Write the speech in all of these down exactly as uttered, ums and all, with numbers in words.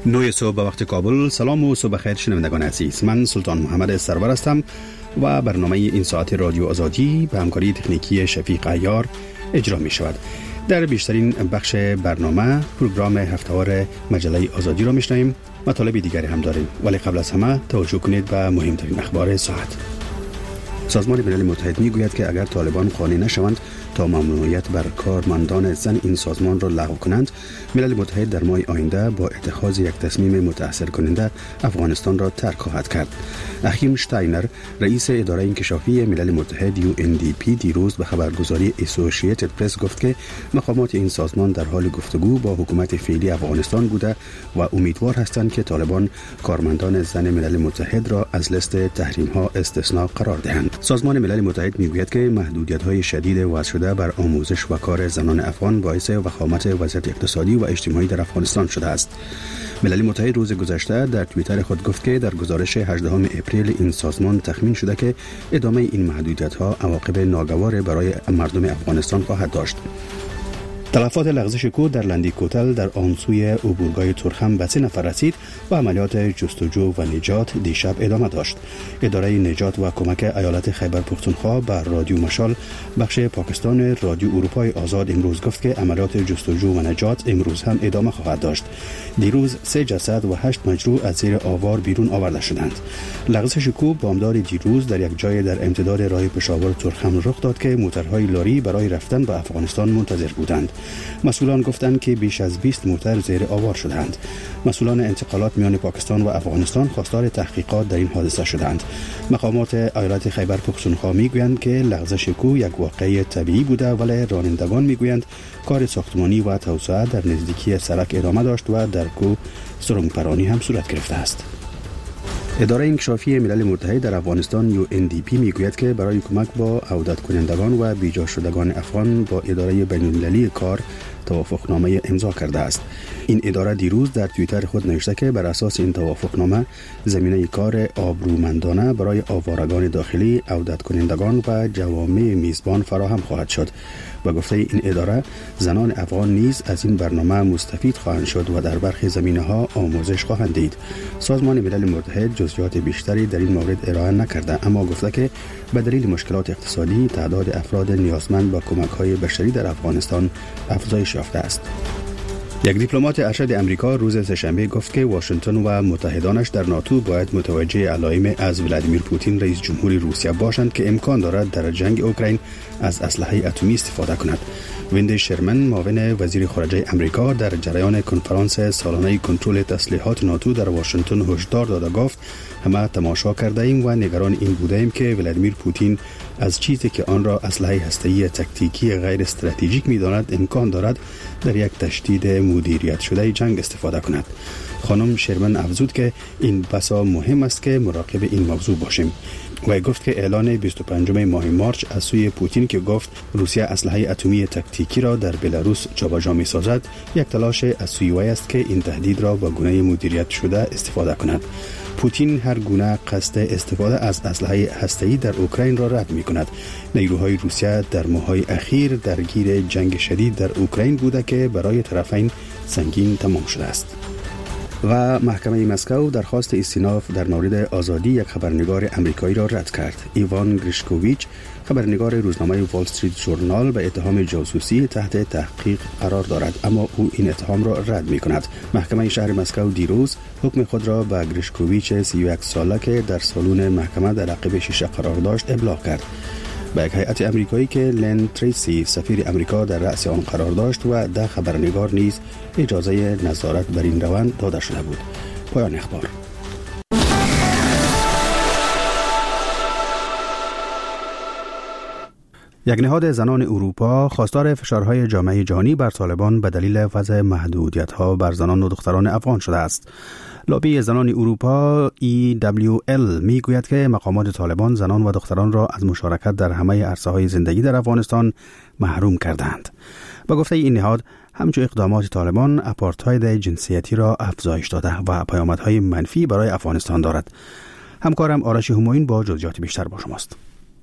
نوی صبح به وقت کابل. سلام و صبح خیر شنوندگان عزیز. من سلطان محمد سرور هستم و برنامه این ساعت رادیو آزادی به همکاری تکنیکی شفیق عیار اجرا می شود. در بیشترین بخش برنامه پروگرام هفته‌وار مجله آزادی را میشنویم. مطالب دیگری هم داریم، ولی قبل از همه توجه کنید به مهمترین اخبار ساعت. سازمان ملل متحد میگوید که اگر طالبان قانع نشوند تا ممنوعیت بر کارمندان زن این سازمان را لغو کنند، ملل متحد در ماه آینده با اتخاذ یک تصمیم متأثر کننده افغانستان را ترک خواهد کرد. اخیم شتاینر، رئیس اداره انکشافی ملل متحد یو ان دی پی، دیروز به خبرگزاری اسوسییتد پرس گفت که مقامات این سازمان در حال گفتگو با حکومت فعلی افغانستان بوده و امیدوار هستند که طالبان کارمندان زن ملل متحد را از لیست تحریم‌ها استثناء قرار دهند. سازمان ملل متحد میگوید که محدودیت‌های شدید وضع شده بر آموزش و کار زنان افغان باعث وخامت وضعیت اقتصادی و اجتماعی در افغانستان شده است. ملل متحد روز گذشته در توییتر خود گفت که در گزارش هجدهم اپریل این سازمان تخمین شده که ادامه این محدودیت‌ها عواقب ناگوار برای مردم افغانستان خواهد داشت. تلفات لغزش کود در لندی کوتل در آن سوی عبورگاه ترخم به سه نفر رسید و عملیات جستجو و نجات دیشب ادامه داشت. اداره نجات و کمک ایالت خیبر پختونخوا به رادیو مشال بخش پاکستان رادیو اروپای آزاد امروز گفت که عملیات جستجو و نجات امروز هم ادامه خواهد داشت. دیروز سه جسد و هشت مجروح از زیر آوار بیرون آورده شدند. لغزش کوه بامدار دیروز در یک جای در امتداد راه پشاور ترخم رخ داد که موترهای لاری برای رفتن به افغانستان منتظر بودند. مسئولان گفتند که بیش از بیست موتر زیر آوار شدند. مسئولان انتقالات میان پاکستان و افغانستان خواستار تحقیقات در این حادثه شدند. مقامات ایالت خیبر پختونخوا میگویند که لغزش کوه یک واقعه طبیعی بوده، ولی رانندگان میگویند کار ساختمانی و توسعه در نزدیکی سرک ادامه داشت و در کوه سرنگ‌پرانی هم صورت گرفته است. اداره انکشافی ملل متحد در افغانستان یو ان دی پی میگوید که برای کمک با عودت کنندگان و بیجا شدگان افغان با اداره بین‌المللی کار توافقنامه امضا کرده است. این اداره دیروز در توییتر خود نوشته که بر اساس این توافقنامه زمینه کار آبرومندانه برای آوارگان داخلی، عودت کنندگان و جوامع میزبان فراهم خواهد شد. و گفته این اداره زنان افغان نیز از این برنامه مستفید خواهند شد و در برخی زمینه‌ها آموزش خواهند دید. سازمان ملل متحد جزئیات بیشتری در این مورد ارائه نکرده، اما گفته که به دلیل مشکلات اقتصادی تعداد افراد نیازمند به کمک‌های بشری در افغانستان افزایش یافته است. یک دیپلمات ارشد امریکا روز سه‌شنبه گفت که واشنگتن و متحدانش در ناتو باید متوجه علائم از ولادیمیر پوتین رئیس جمهوری روسیه باشند که امکان دارد در جنگ اوکراین از اسلحه اتمی استفاده کند. ویندی شرمن، معاون وزیر خارجه امریکا، در جریان کنفرانس سالانه کنترل تسلیحات ناتو در واشنگتن هشدار داده گفت همه تماشا کرده ایم و نگران این بوده ایم که ولادیمیر پوتین از چیزی که آن را اسلحه هسته‌ای تاکتیکی غیر استراتژیک می‌داند امکان دارد در یک تشدید مدیریت شده جنگ استفاده کند. خانم شرمن افزود که این بسا مهم است که مراقب این موضوع باشیم و گفت که اعلان بیست و پنجم ماه مارچ از سوی پوتین که گفت روسیه اسلحه اتمی تاکتیکی را در بلاروس جابجا می‌سازد یک تلاش از سوی وی است که این تهدید را با گونه مدیریت شده استفاده کند. پوتین هر گونه قصد استفاده از اسلحه هسته‌ای در اوکراین را رد می‌کند. نیروهای روسیه در ماه‌های اخیر درگیر جنگ شدید در اوکراین بوده که برای طرفین سنگین تمام شده است. و محکمه مسکو درخواست استیناف در مورد آزادی یک خبرنگار آمریکایی را رد کرد. ایوان گریشکوویچ، خبرنگار روزنامه وال استریت ژورنال، به اتهام جاسوسی تحت تحقیق قرار دارد، اما او این اتهام را رد می کند. محکمه شهر مسکو دیروز حکم خود را به گریشکوویچ سی و یک ساله که در سالن محکمه در عقب شیشه قرار داشت ابلاغ کرد. به یک هیئت آمریکایی که لن تریسی سفیر آمریکا در رأس آن قرار داشت و ده خبرنگار نیز اجازه نظارت بر این روند داده شده بود. پایان اخبار. یک نهاد زنان اروپا خواستار فشارهای جامعه جهانی بر طالبان به دلیل وضع محدودیت‌ها بر زنان و دختران افغان شده است. لابی زنان اروپا ای دبلیو ال میگوید که مقامات طالبان زنان و دختران را از مشارکت در همه عرصه‌های زندگی در افغانستان محروم کردند. با گفته این نهاد، همچون اقدامات طالبان آپارتاید جنسیتی را افزایش داده و پیامدهای منفی برای افغانستان دارد. همکارم آرش همایون با جزئیات بیشتر با شماست.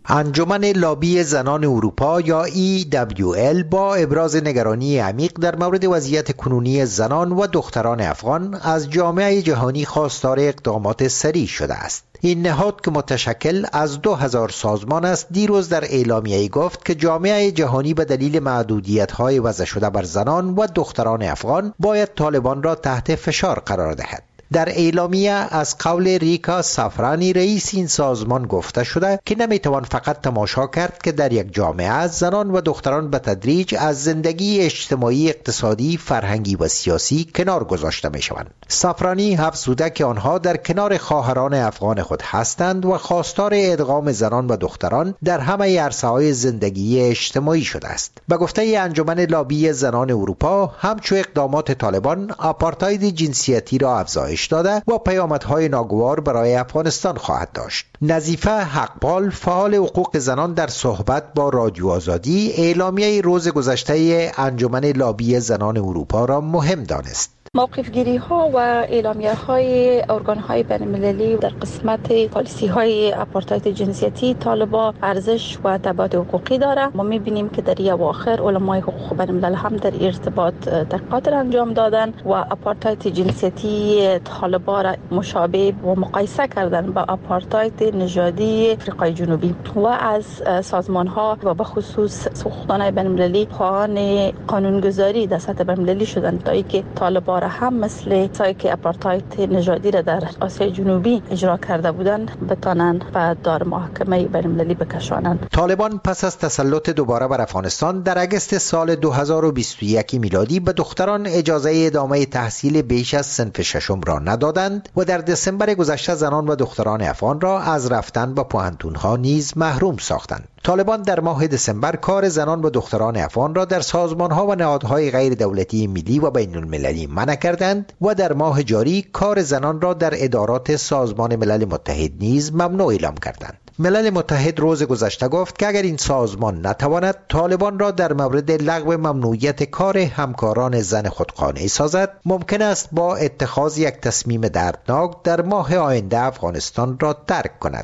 انجمن لابی زنان اروپا یا ای دبلیو ال با ابراز نگرانی عمیق در مورد وضعیت کنونی زنان و دختران افغان از جامعه جهانی خواستار اقدامات سریع شده است. این نهاد که متشکل از دو هزار سازمان است دیروز در اعلامیه‌ای گفت که جامعه جهانی به دلیل محدودیت‌های وضع شده بر زنان و دختران افغان باید طالبان را تحت فشار قرار دهد. در اعلامیه از قول ریکا سافرانی رئیس این سازمان گفته شده که نمیتوان فقط تماشا کرد که در یک جامعه زنان و دختران به تدریج از زندگی اجتماعی، اقتصادی، فرهنگی و سیاسی کنار گذاشته می شوند. سافرانی افزوده که آنها در کنار خواهران افغان خود هستند و خواستار ادغام زنان و دختران در همه عرصه‌های زندگی اجتماعی شده است. به گفته انجمن لابی زنان اروپا، همچون اقدامات طالبان آپارتاید جنسیتی را افزایش داده و پیامدهای ناگوار برای افغانستان خواهد داشت. نظیفه حقپال، فعال حقوق زنان، در صحبت با رادیو آزادی اعلامیه روز گذشته انجمن لابی زنان اروپا را مهم دانست. موقف گیری ها و اعلامیه های ارگان های بین المللی در قسمت پالیسی های آپارتاید جنسیتی طالبان ارزش و تبعات حقوقی داره. ما میبینیم که در اواخر علمای حقوق بین الملل هم در ارتباط تحقیقات انجام دادن و آپارتاید جنسیتی طالبان را مشابه و مقایسه کردن با آپارتاید نژادی آفریقای جنوبی و از سازمان ها و به خصوص سازمان بین المللی خواهان قانونگذاری در سطح بین المللی شدن تا اینکه طالبان هم مثل سایی که آپارتاید نژادی را در آسیای جنوبی اجرا کرده بودند بتانند و دار محاکمه بین المللی بکشانند. طالبان پس از تسلط دوباره بر افغانستان در اگست سال دو هزار و بیست و یک میلادی به دختران اجازه ادامه تحصیل بیش از صنف ششم را ندادند و در دسامبر گذشته زنان و دختران افغان را از رفتن به پوهنتون‌ها نیز محروم ساختند. طالبان در ماه دسامبر کار زنان و دختران افغان را در سازمان‌ها و نهادهای غیر دولتی ملی و بین المللی منع کردند و در ماه جاری کار زنان را در ادارات سازمان ملل متحد نیز ممنوع اعلام کردند. ملل متحد روز گذشته گفت که اگر این سازمان نتواند طالبان را در مورد لغو ممنوعیت کار همکاران زن خود قانع سازد، ممکن است با اتخاذ یک تصمیم دردناک در ماه آینده افغانستان را ترک کند.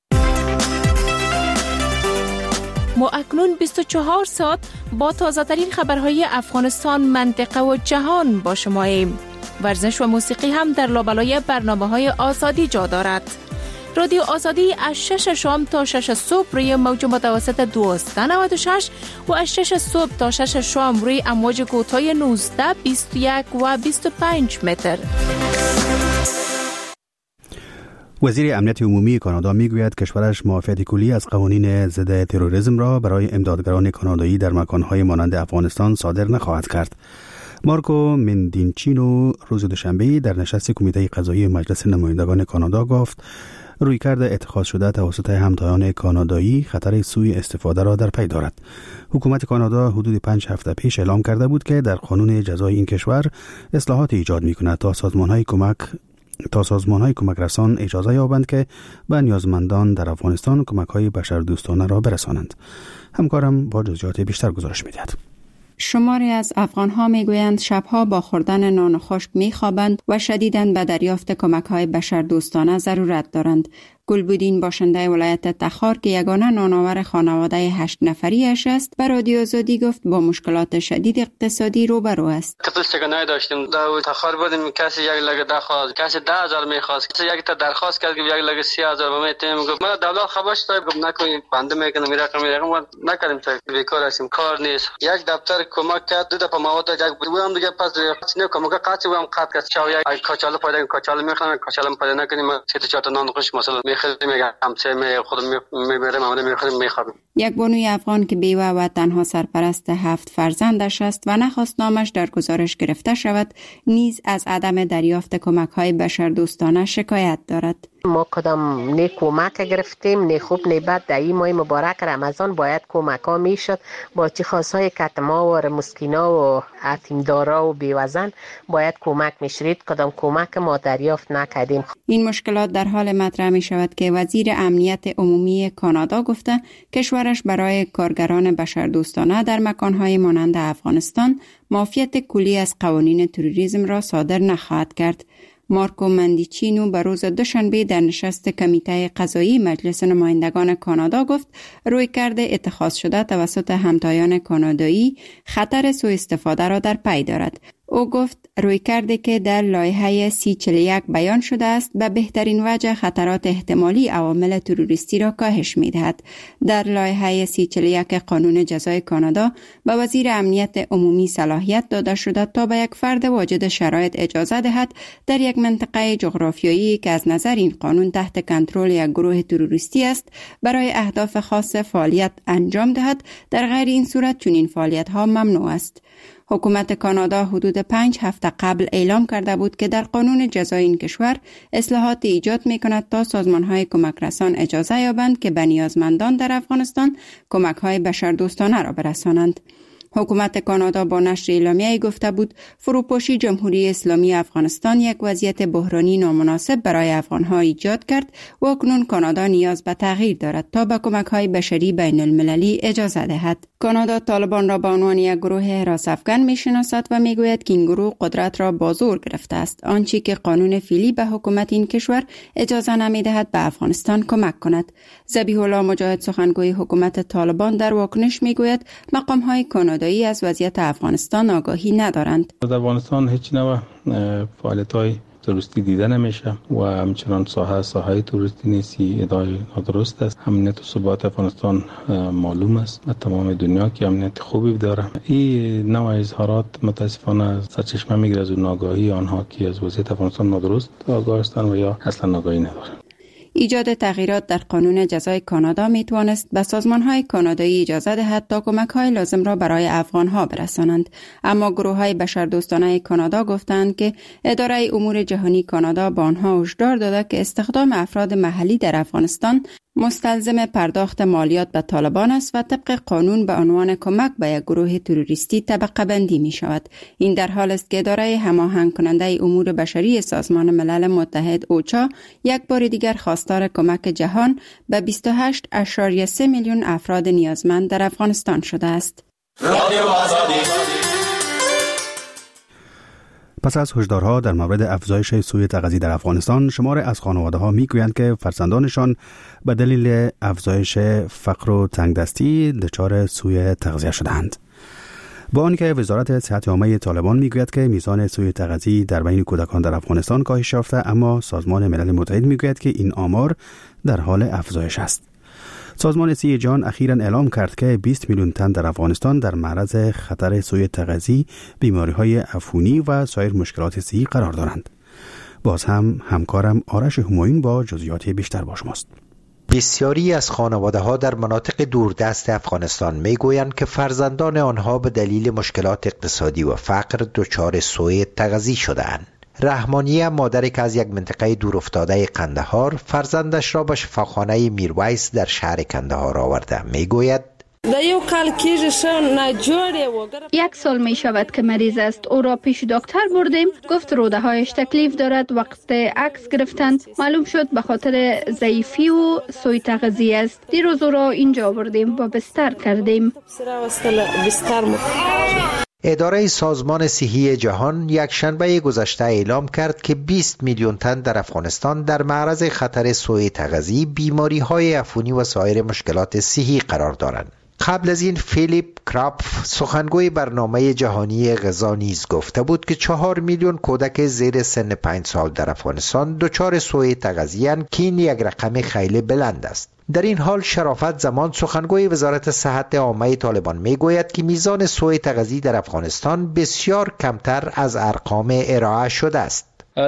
ما اکنون بیست و چهار ساعت با تازه ترین خبرهای افغانستان، منطقه و جهان با شماییم. ورزش و موسیقی هم در لابلای برنامه‌های آزادی جا دارد. رادیو آزادی از شش شام تا شش صبح روی موج متوسط دویست و نود و شش و از شش صبح تا شش شام روی امواج کوتاه نوزده، بیست و یک و بیست و پنج متر. وزیر امنیت عمومی کانادا میگوید کشورش معافیت کلی از قوانین ضد تروریسم را برای امدادگران کانادایی در مکانهای مانند افغانستان صادر نخواهد کرد. مارکو مندینچینو روز دوشنبه در نشست کمیته قضایی مجلس نمایندگان کانادا گفت رویکرد اتخاذ شده توسط همتایان کانادایی خطر سوء استفاده را در پی دارد. حکومت کانادا حدود پنج هفته پیش اعلام کرده بود که در قانون جزای این کشور اصلاحات ایجاد می‌کند تا سازمان‌های کمک تا سازمان‌های کمک رسان اجازه یابند که به نیازمندان در افغانستان کمک‌های بشردوستانه را برسانند. همکارم با جزئیات بیشتر گزارش می‌دهد. شماری از افغان‌ها می‌گویند شب‌ها با خوردن نان خشک می‌خوابند و شدیداً به دریافت کمک‌های بشردوستانه ضرورت دارند. گلبودین باشنده ولایت تخار که یگانه نانآور خانواده هشت نفریش است، به رادیو آزادی گفت با مشکلات شدید اقتصادی روبرو است. قبل چگونه داشتیم در تخار بودیم، کسی یک لگه درخواست، کسی ده هزار می‌خواست، کسی یک تا درخواست کرد که یک لگه سی هزار به میتیم. گفت من دولت خبرش داد، گفت نکنید بنده میکنم رقم رقم نکردیم تا بیکار هستیم، کار نیست. یک دفتر کمک کرد، دو تا مواد یک بودم دیگه، پس نه کمک قاطی بودم قاط کرد شاو یک کاچاله پیدا کاچاله میخوام کاچاله پیدا نکنیم، سه تا چهار تا نان خوش مثلا یک بانوی افغان که بیوه و تنها سرپرست هفت فرزندش است و نخواست نامش در گزارش گرفته شود، نیز از عدم دریافت کمک‌های بشردوستانه شکایت دارد. ما کدام نه کمک گرفتیم، نه خوب نه بد. در این ماه مبارک رمضان باید کمک ها میشد، با چی خاصای کتما و مسکینا و یتیمدارا و بیوزن باید کمک میشرید، کدام کمک ما دریافت نکردیم. این مشکلات در حال مطرح می شود که وزیر امنیت عمومی کانادا گفته کشورش برای کارگران بشردوستانه در مکانهای مانند افغانستان معافیت کلی از قوانین تروریسم را صادر نخواهد کرد. مارکو مندیچینو به روز دوشنبه در نشست کمیته قضایی مجلس نمایندگان کانادا گفت رویکرد اتخاذ شده توسط همتایان کانادایی خطر سوء استفاده را در پی دارد. او گفت رویکردی که در لایحه سی چهل و یک بیان شده است به بهترین وجه خطرات احتمالی عوامل تروریستی را کاهش می‌دهد. در لایحه سی چهل و یک قانون جزای کانادا به وزیر امنیت عمومی صلاحیت داده شده تا به یک فرد واجد شرایط اجازه دهد در یک منطقه جغرافیایی که از نظر این قانون تحت کنترل یک گروه تروریستی است برای اهداف خاص فعالیت انجام دهد. در غیر این صورت چنین فعالیت‌ها ممنوع است. حکومت کانادا حدود پنج هفته قبل اعلام کرده بود که در قانون جزای این کشور اصلاحات ایجاد می کند تا سازمان‌های کمک رسان اجازه یابند که به نیازمندان در افغانستان کمک‌های بشردوستانه را برسانند. حکومت کانادا با نشر اعلامیه‌ای گفته بود فروپاشی جمهوری اسلامی افغانستان یک وضعیت بحرانی نامناسب برای افغان‌ها ایجاد کرد و اکنون کانادا نیاز به تغییر دارد تا به کمک‌های بشری بین المللی اجازه دهد. کانادا طالبان را به عنوان یک گروه حراس افغان می‌شناسد و می‌گوید که این گروه قدرت را با زور گرفته است، آنچه که قانون فعلی به حکومت این کشور اجازه نمی‌دهد به افغانستان کمک کند. ذبیح الله مجاهد سخنگوی حکومت طالبان در واکنش می‌گوید مقام‌های کانادایی از وضعیت افغانستان آگاهی ندارند. در افغانستان هیچ نوع فعالیت‌های تروریستی دیده نمیشه و همچنان ساحه ساحه تروریستی نیست. ادعای نادرست است. امنیت و ثبات افغانستان معلوم است به تمام دنیا که امنیت خوبی داره. این نوع اظهارات متاسفانه سرچشمه میگیره از ناآگاهی آنها که از وضعیت افغانستان نادرست آگاه هستند و یا اصلا آگاهی ندارند. ایجاد تغییرات در قانون جزای کانادا می توانست به سازمان‌های کانادایی اجازه دهد تا کمک‌های لازم را برای افغان‌ها برسانند، اما گروه‌های بشردوستانه کانادا گفتند که اداره امور جهانی کانادا با آنها هشدار داده که استخدام افراد محلی در افغانستان مستلزم پرداخت مالیات به طالبان است و طبق قانون به عنوان کمک به یک گروه تروریستی طبقه بندی می شود. این در حال است که اداره هماهنگ کننده امور بشری سازمان ملل متحد اوچا یک بار دیگر خواستار کمک جهان به بیست و هشت ممیز سه میلیون افراد نیازمند در افغانستان شده است. پس از هشدارها در مورد افزایش سوء تغذیه در افغانستان، شمار از خانواده‌ها می‌گویند که فرزندانشان به دلیل افزایش فقر و تنگدستی دچار سوء تغذیه شدند. با آنکه وزارت صحت عامه طالبان میگوید که میزان سوء تغذیه در بین کودکان در افغانستان کاهش یافته، اما سازمان ملل متحد میگوید که این آمار در حال افزایش است. سازمان صحت جهان اخیراً اعلام کرد که بیست میلیون تن در افغانستان در معرض خطر سوء تغذیه، بیماری‌های عفونی و سایر مشکلات صحی قرار دارند. باز هم همکارم آرش همایون با جزئیات بیشتر با شماست. بسیاری از خانواده‌ها در مناطق دوردست افغانستان میگویند که فرزندان آنها به دلیل مشکلات اقتصادی و فقر دچار سوء تغذیه شده‌اند. رحمانیه، مادری که از یک منطقه دورافتاده قندهار فرزندش را به شفاخانه میرویس در شهر قندهار آورده، میگوید یک سال می شود که مریض است. او را پیش دکتر بردیم، گفت روده هایش تکلیف دارد. وقت عکس گرفتند معلوم شد به خاطر ضعیفی و سوء تغذیه است. دیروز او را اینجا بردیم و بستر کردیم. اداره سازمان صحی جهان یک شنبه گذشته اعلام کرد که بیست میلیون تن در افغانستان در معرض خطر سوء تغذیه، بیماری‌های عفونی و سایر مشکلات صحی قرار دارند. قبل از این فیلیپ کراپف، سخنگوی برنامه جهانی غذا، نیز گفته بود که چهار میلیون کودک زیر سن پنج سال در افغانستان دچار سوء تغذیه اند که این یک رقم خیلی بلند است. در این حال شرافت زمان، سخنگوی وزارت صحت عامه طالبان میگوید که میزان سوء تغذیه در افغانستان بسیار کمتر از ارقام ارائه شده است.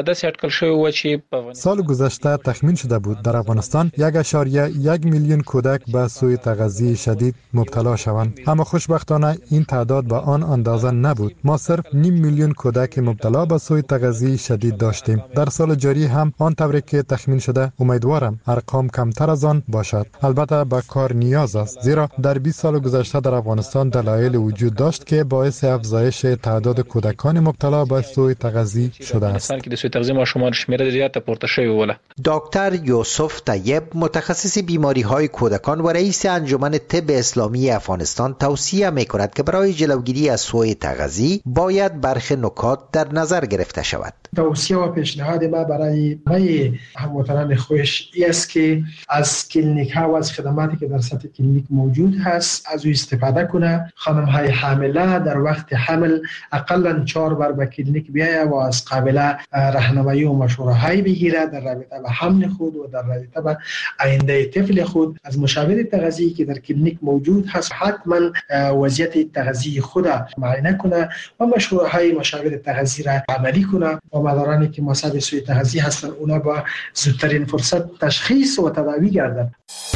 سال گذشته تخمین شده بود در افغانستان یک اشاریه یک میلیون کودک به سوء تغذیه شدید مبتلا شوند، اما خوشبختانه این تعداد به آن اندازه نبود. ما صرف نیم میلیون کودک مبتلا به سوء تغذیه شدید داشتیم. در سال جاری هم آن طوری که تخمین شده، امیدوارم ارقام کمتر از آن باشد. البته به کار نیاز است، زیرا در بیست سال گذشته در افغانستان دلایل وجود داشت که باعث افزایش تعداد کودکان مبتلا به سوء تغذیه شده است. د سوی تغذیه ماشومان شمیر زیات پورته شوی وله. دکتر یوسف طیب متخصص بیماری های کودکان و رئیس انجمن طب اسلامی افغانستان توصیه می‌کند که برای جلوگیری از سوء تغذیه باید برخی نکات در نظر گرفته شود. توصیه و پیشنهاد ما برای همه هموطنان خویش است که از کلینیک ها و از خدماتی که در سطح کلینیک موجود هست از او استفاده کنه. خانم های حامله در وقت حمل اقلا چهار بار به کلینیک بیاید و از قابل راهنمایی و مشوره های بگیره در رابطه با حمل خود و در رابطه با آینده طفل خود. از مشاور تغذیه‌ای که در کلینیک موجود هست حتما وضعیت تغذیه خود معاینه کنه و مشوره های مشاور تغذیه را عملی کنه و مدارانی که مصاب سوء تغذیه هستند اونا با زودترین فرصت تشخیص و تداوی گردند.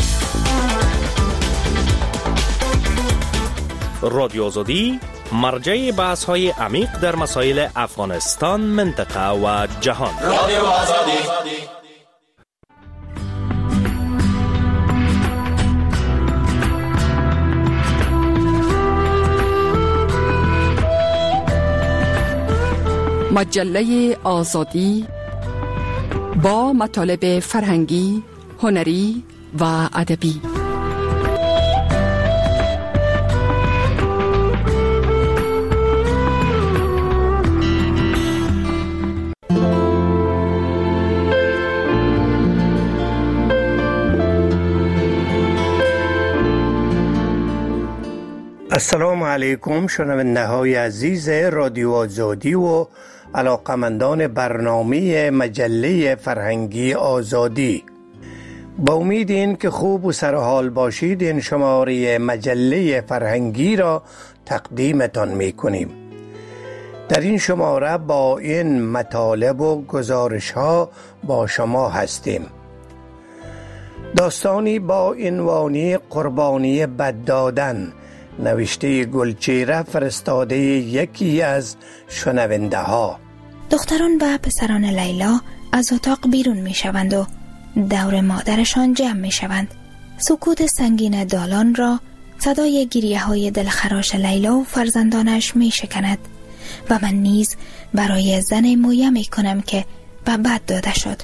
رادیو آزادی مرجع بحث های عمیق در مسائل افغانستان، منطقه و جهان. رادیو آزادی. مجله آزادی با مطالب فرهنگی، هنری و ادبی. السلام علیکم شنونده های عزیز رادیو آزادی و علاقمندان برنامه مجله فرهنگی آزادی. با امید این که خوب و سرحال باشید این شماره مجله فرهنگی را تقدیمتان می کنیم. در این شماره با این مطالب و گزارش ها با شما هستیم. داستانی با عنوان قربانی بد دادن نوشته گلچهره فرستاده یکی از شنونده ها. دختران و پسران لیلا از اتاق بیرون می شوند و دور مادرشان جمع می شوند. سکوت سنگین دالان را صدای گریه های دلخراش لیلا و فرزندانش می شکند و من نیز برای زن مویه می کنم که به بد داده شد.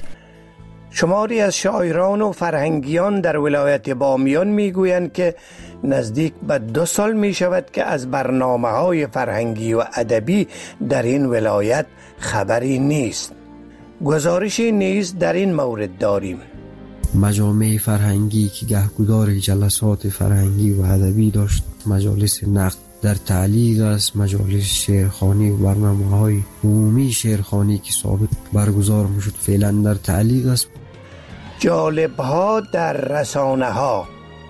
شماری از شاعران و فرهنگیان در ولایت بامیان می گویند که نزدیک به دو سال می شود که از برنامه های فرهنگی و ادبی در این ولایت خبری نیست. گزارشی نیز در این مورد داریم. مجامع فرهنگی که گهگدار جلسات فرهنگی و ادبی داشت، مجالس نقد در تعلیق است، مجالس شعرخوانی و برنامه های عمومی شعرخوانی که ثابت برگزار می شد فعلا در تعلیق است. جالب ها در رسانه ها.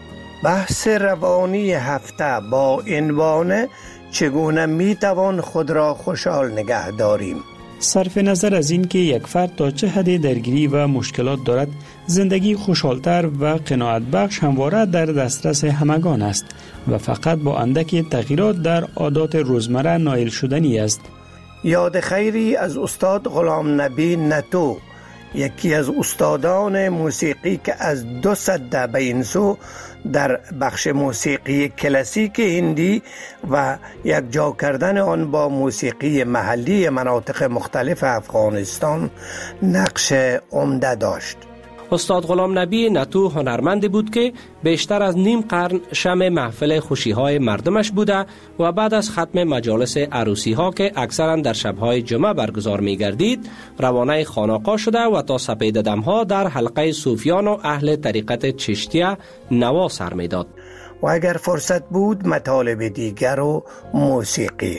بحث روانی هفته با عنوان چگونه می توان خود را خوشحال نگه داریم. صرف نظر از این که یک فرد تا چه حد درگیری و مشکلات دارد، زندگی خوشحالتر و قناعت بخش همواره در دسترس همگان است و فقط با اندکی تغییرات در عادات روزمره نائل شدنی است. یاد خیری از استاد غلام نبی نتو، یکی از استادان موسیقی که از دو سده به این سو در بخش موسیقی کلاسیک هندی و یک جا کردن آن با موسیقی محلی مناطق مختلف افغانستان نقش عمده داشت. استاد غلام نبی نتو هنرمندی بود که بیشتر از نیم قرن شمع محفل خوشی‌های مردمش بوده و بعد از ختم مجالس عروسی‌ها که اکثرا در شب‌های جمعه برگزار می‌گردید، روانه خانقاه شده و تا سپید دم‌ها در حلقه صوفیان و اهل طریقت چشتیه نوا سر می‌داد. و اگر فرصت بود مطالب دیگر و موسیقی.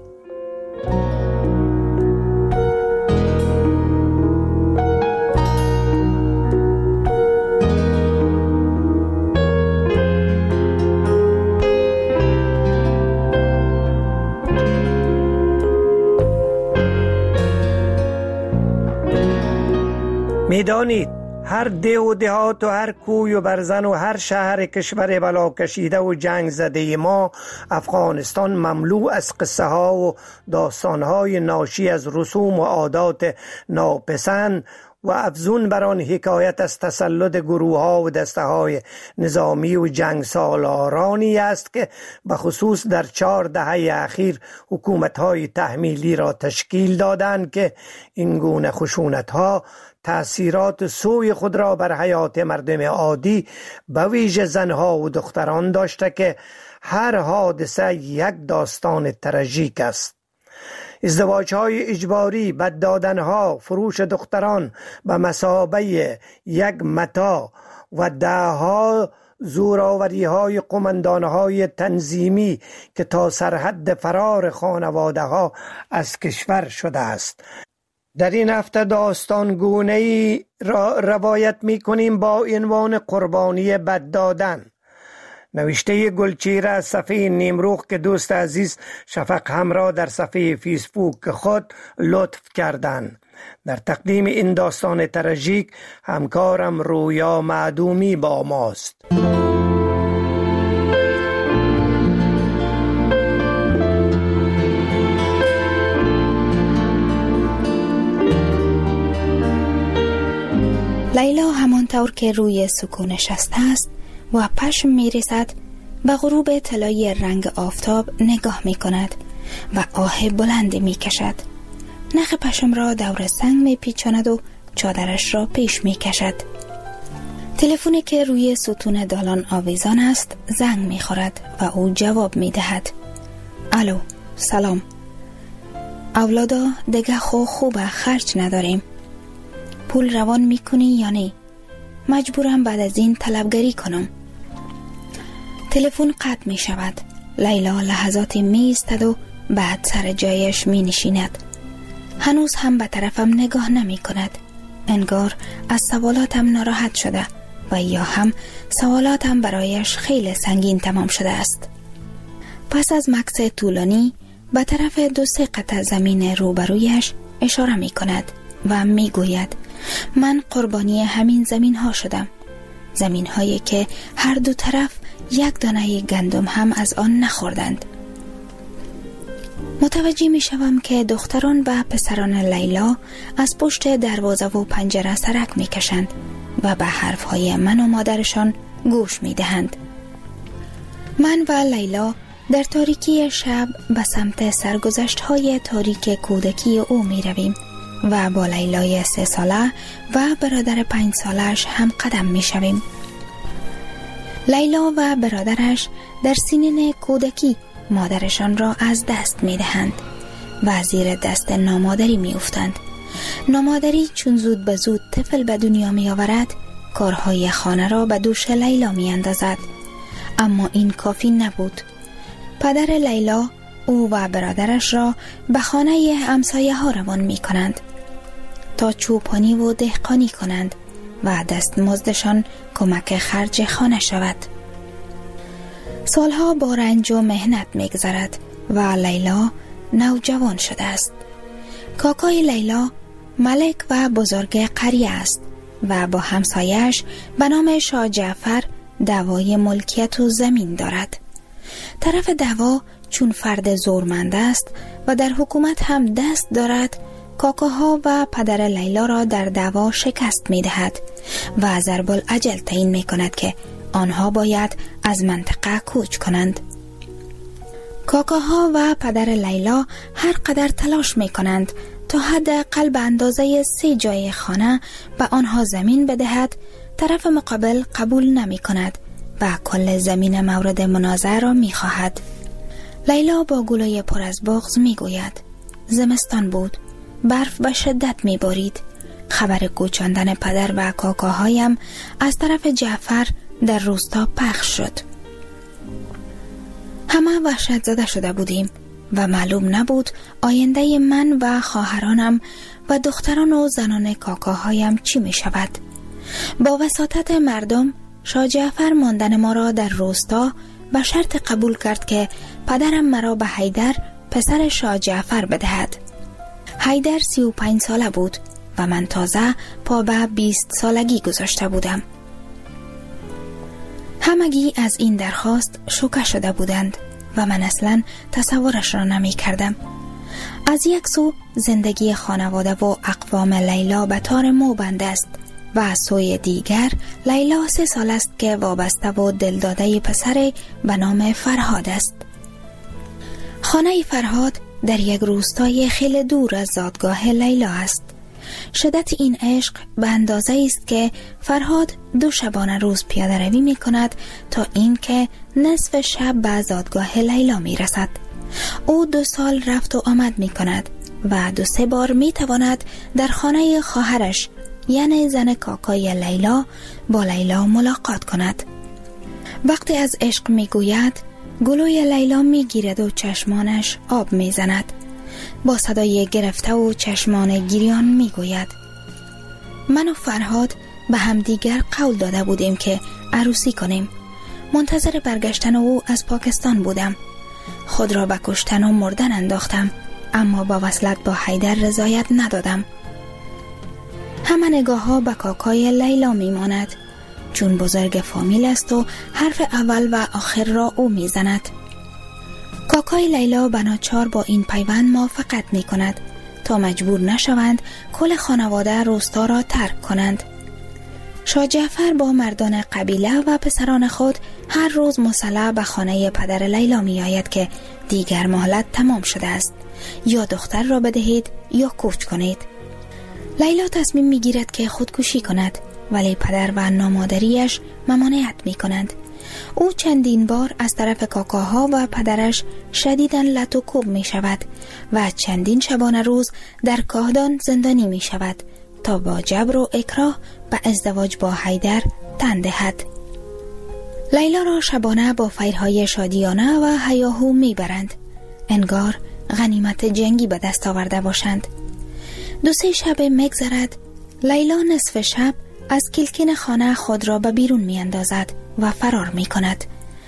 میدانید هر ده و دهات و هر کوی و برزن و هر شهر کشور بلا کشیده و جنگ زده ما افغانستان مملو از قصه ها و داستان های ناشی از رسوم و عادات ناپسند و افزون بر آن حکایت از تسلط گروه ها و دسته های نظامی و جنگ سالارانی است که به خصوص در چهار دهه اخیر حکومت های تحمیلی را تشکیل دادند که این گونه خشونت ها تأثیرات سوی خود را بر حیات مردم عادی به ویژه زنها و دختران داشته که هر حادثه یک داستان تراژیک است. ازدواج های اجباری، بد دادن ها، فروش دختران به مثابه یک متاع و دهها زوراوری های قماندان های تنظیمی که تا سرحد فرار خانواده ها از کشور شده است. در این هفته داستان گونه‌ای را روایت می کنیم با عنوان قربانی بد دادن. نوشته گلچهره از صفحه نیمروخ که دوست عزیز شفق همراه در صفحه فیسبوک خود لطف کردند. در تقدیم این داستان تراژیک همکارم رویا معدومی با ماست. لیلا همانطور که روی سکو نشسته است و پشم می رسد به غروب طلایی رنگ آفتاب نگاه می کند و آه بلندی می کشد. نخ پشم را دور سنگ می پیچاند و چادرش را پیش می کشد. تلفنی که روی ستون دالان آویزان است زنگ می خورد و او جواب می دهد. الو، سلام. اولادا دیگه خو خوبه، خرج نداریم. پول روان می کنی یا نه؟ مجبورم بعد از این طلبگری کنم. تلفن قطع می شود. لیلا لحظاتی می ایستد و بعد سر جایش می نشیند. هنوز هم به طرفم نگاه نمی کند. انگار از سوالاتم ناراحت شده و یا هم سوالاتم برایش خیلی سنگین تمام شده است. پس از مکث طولانی به طرف دو سه قطع زمین روبرویش اشاره می کند و می گوید من قربانی همین زمین ها شدم. زمین هایی که هر دو طرف یک دانه گندم هم از آن نخوردند. متوجه می شوم که دختران و پسران لیلا از پشت دروازه و پنجره سرک می کشند و به حرف های من و مادرشان گوش می دهند. من و لیلا در تاریکی شب به سمت سرگذشت های تاریک کودکی او می رویم و با لیلای سه ساله و برادر پنج سالش هم قدم می شویم. لیلا و برادرش در سنین کودکی مادرشان را از دست می دهند و زیر دست نامادری می افتند. نامادری چون زود به زود طفل به دنیا می آورد، کارهای خانه را به دوش لیلا می اندازد. اما این کافی نبود. پدر لیلا او و برادرش را به خانه همسایه ها روان می کنند تا چوپانی و دهقانی کنند و دستمزدشان کمک خرج خانه شود. سالها با رنج و مهنت می‌گذرد و لیلا نوجوان شده است. کاکای لیلا ملک و بزرگ قریه است و با همسایش به نام شاه جعفر دعوای ملکیت و زمین دارد. طرف دعوا چون فرد زورمند است و در حکومت هم دست دارد، کاکاها و پدر لیلا را در دعوا شکست می دهد و ضرب الاجل تعیین می کند که آنها باید از منطقه کوچ کنند. کاکاها و پدر لیلا هر قدر تلاش می کنند تا حداقل به اندازه سه جای خانه به آنها زمین بدهد، طرف مقابل قبول نمی کند و کل زمین مورد منازعه را می خواهد. لیلا با گلوی پر از بغض می گوید زمستان بود، برف به شدت می بارید. خبر کوچاندن پدر و کاکاهایم از طرف جعفر در روستا پخش شد. همه وحشت زده شده بودیم و معلوم نبود آینده من و خواهرانم و دختران و زنان کاکاهایم چی می شود. با وساطت مردم شاه جعفر ماندن ما را در روستا به شرط قبول کرد که پدرم مرا به حیدر پسر شاه جعفر بدهد. حیدر سی و پنج ساله بود و من تازه پا به بیست سالگی گذاشته بودم. همگی از این درخواست شوکه شده بودند و من اصلا تصورش را نمی کردم. از یک سو زندگی خانواده و اقوام لیلا به طور موبند است و از سوی دیگر لیلا سه سال است که وابسته و دلداده پسر به نام فرهاد است. خانه فرهاد در یک روستای خیلی دور از زادگاه لیلا است. شدت این عشق به اندازه است که فرهاد دو شبانه روز پیاده روی می کند تا این که نصف شب به زادگاه لیلا می رسد. او دو سال رفت و آمد می کند و دو سه بار می تواند در خانه خواهرش یعنی زن کاکای لیلا با لیلا ملاقات کند. وقتی از عشق می گوید گلوی لیلا می گیرد و چشمانش آب می زند. با صدای گرفته و چشمان گریان می گوید من و فرهاد به همدیگر قول داده بودیم که عروسی کنیم. منتظر برگشتن او از پاکستان بودم. خود را به کشتن و مردن انداختم، اما با وصلت با حیدر رضایت ندادم. همه نگاه ها به کاکای لیلا می ماند، چون بزرگ فامیل است و حرف اول و آخر را او می زند. کاکای لیلا بناچار با این پیوند موافقت می کند تا مجبور نشوند کل خانواده روستا را ترک کنند. شاه جعفر با مردان قبیله و پسران خود هر روز مسلح به خانه پدر لیلا می آید که دیگر مهلت تمام شده است، یا دختر را بدهید یا کوچ کنید. لیلا تصمیم می گیرد که خودکشی کند، ولی پدر و نامادریش ممانعت می کنند. او چندین بار از طرف کاکاها و پدرش شدیداً لط و کوب می شود و چندین شبانه روز در کاهدان زندانی می شود تا با جبر و اکراه به ازدواج با حیدر تن دهد. لیلا را شبانه با فیرهای شادیانه و هیاهو می برند، انگار غنیمت جنگی به دست آورده باشند. دو سه شب میگذرد، لیلا نصف شب از کلکین خانه خود را به بیرون می اندازد و فرار می کند.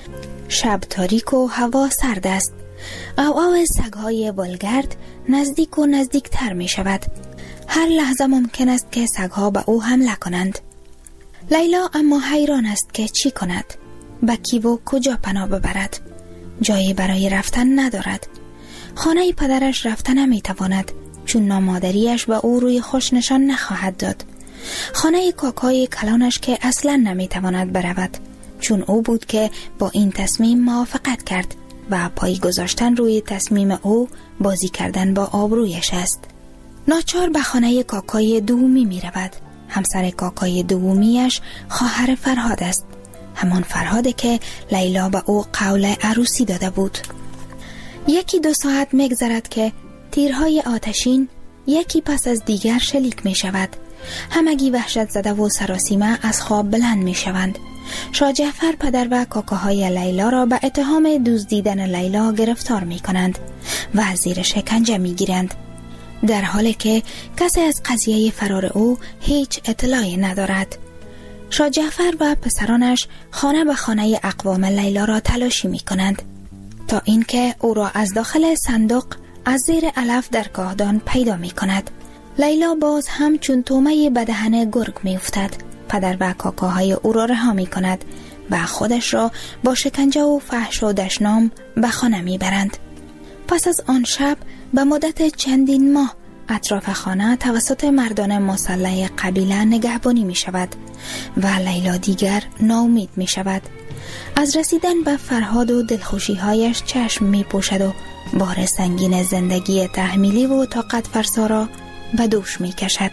شب تاریک و هوا سرد است. او او سگهای ولگرد نزدیک و نزدیک تر می شود. هر لحظه ممکن است که سگها به او حمله کنند. لیلا اما حیران است که چی کند؟ به کی و کجا پناه ببرد؟ جایی برای رفتن ندارد. خانه پدرش رفتن نمی تواند، چون نامادریش به او روی خوش نشان نخواهد داد. خانه کاکای کلانش که اصلا نمی تواند برود، چون او بود که با این تصمیم موافقت کرد و پای گذاشتن روی تصمیم او بازی کردن با آبرویش است. ناچار به خانه کاکای دومی می رود. همسر کاکای دومیش خواهر فرهاد است، همان فرهاده که لیلا به او قول عروسی داده بود. یکی دو ساعت میگذرد که تیرهای آتشین یکی پس از دیگر شلیک می شود. همگی وحشت زده و سراسیمه از خواب بلند می شوند. شاه جعفر پدر و کاکاهای لیلا را به اتهام دزدیدن لیلا گرفتار می کنند و زیر شکنجه می گیرند، در حالی که کسی از قضیه فرار او هیچ اطلاعی ندارد. شاه جعفر و پسرانش خانه به خانه اقوام لیلا را تلاشی می کنند تا اینکه او را از داخل صندوق از زیر علف در کاهدان پیدا می کند. لیلا باز هم چون تومه به دهن گرگ می افتد. پدر و کاکاهای او را رها می کند و خودش را با شکنجه و فحش و دشنام به خانه می برند. پس از آن شب به مدت چندین ماه اطراف خانه توسط مردان مسلح قبیله نگهبانی می شود و لیلا دیگر ناامید می شود. از رسیدن به فرهاد و دلخوشی‌هایش چشم می پوشد و بار سنگین زندگی تحمیلی و طاقت فرسا را به دوش می کشد.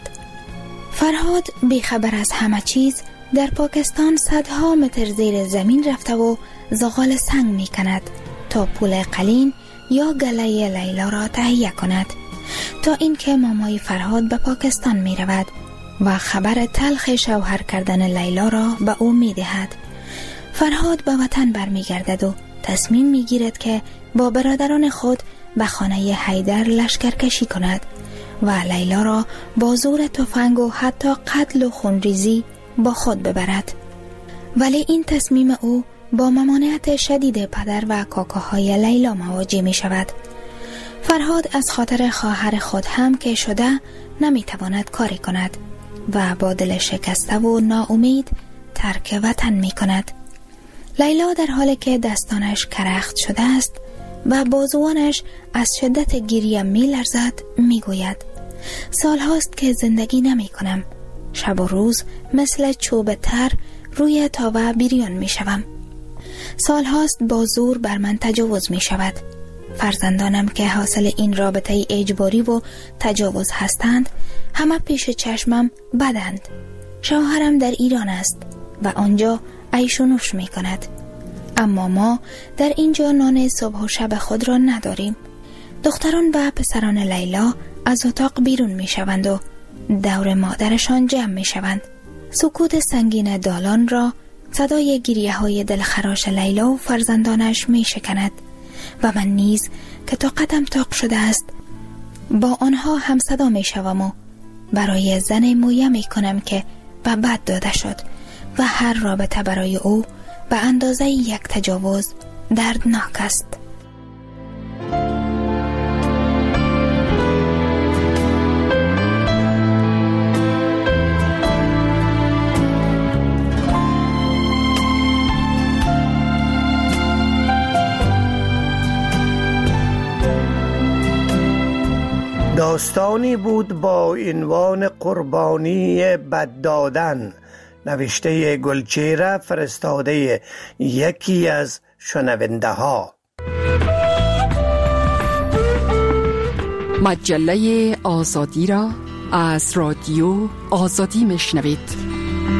فرهاد بیخبر از همه چیز در پاکستان صدها متر زیر زمین رفته و زغال سنگ می کند تا پول قلین یا گله لیلا را تهیه کند، تا اینکه مامای فرهاد به پاکستان می رود و خبر تلخ شوهر کردن لیلا را به او می دهد. فرهاد به وطن برمی گردد و تصمیم می گیرد که با برادران خود به خانه حیدر لشکر کشی کند و لیلا را با زور تفنگ و حتی قتل و خونریزی با خود ببرد. ولی این تصمیم او با ممانعت شدید پدر و کاکاهای لیلا مواجه می شود. فرهاد از خاطر خواهر خود هم که شده نمی تواند کاری کند و با دل شکسته و ناامید ترک وطن می کند. لیلا در حالی که دستانش کرخت شده است و بازوانش از شدت گریه می لرزد. می گوید سال هاست که زندگی نمی کنم. شب و روز مثل چوب تر روی تاوه بریان می شوم. سال هاست با زور بر من تجاوز می شود. فرزندانم که حاصل این رابطه اجباری و تجاوز هستند همه پیش چشمم بدند. شوهرم در ایران است و آنجا عیش و نوش می کند. اما ما در اینجا نان صبح و شب خود را نداریم. دختران و پسران لیلا از اتاق بیرون می شوند و دور مادرشان جمع می شوند. سکوت سنگین دالان را صدای گریه های دلخراش لیلا و فرزندانش می شکند و من نیز که طاقتم طاق شده است با آنها هم صدا می شوم و برای زن مویه می کنم که به بد داده شد و هر رابطه برای او به اندازه یک تجاوز دردناک است. داستانی بود با عنوان قربانی بد دادن، نوشته گلچهره، فرستاده یکی از شنونده ها. مجله آزادی را از رادیو آزادی میشنوید.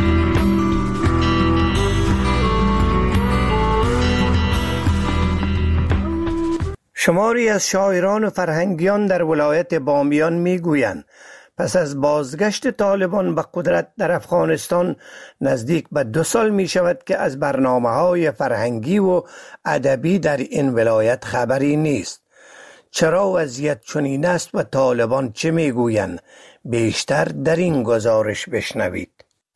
شماری از شاعران و فرهنگیان در ولایت بامیان میگویند پس از بازگشت طالبان به قدرت در افغانستان نزدیک به دو سال می شود که از برنامه‌های فرهنگی و ادبی در این ولایت خبری نیست. چرا وضعیت چنین است و طالبان چه میگویند؟ بیشتر در این گزارش بشنوید.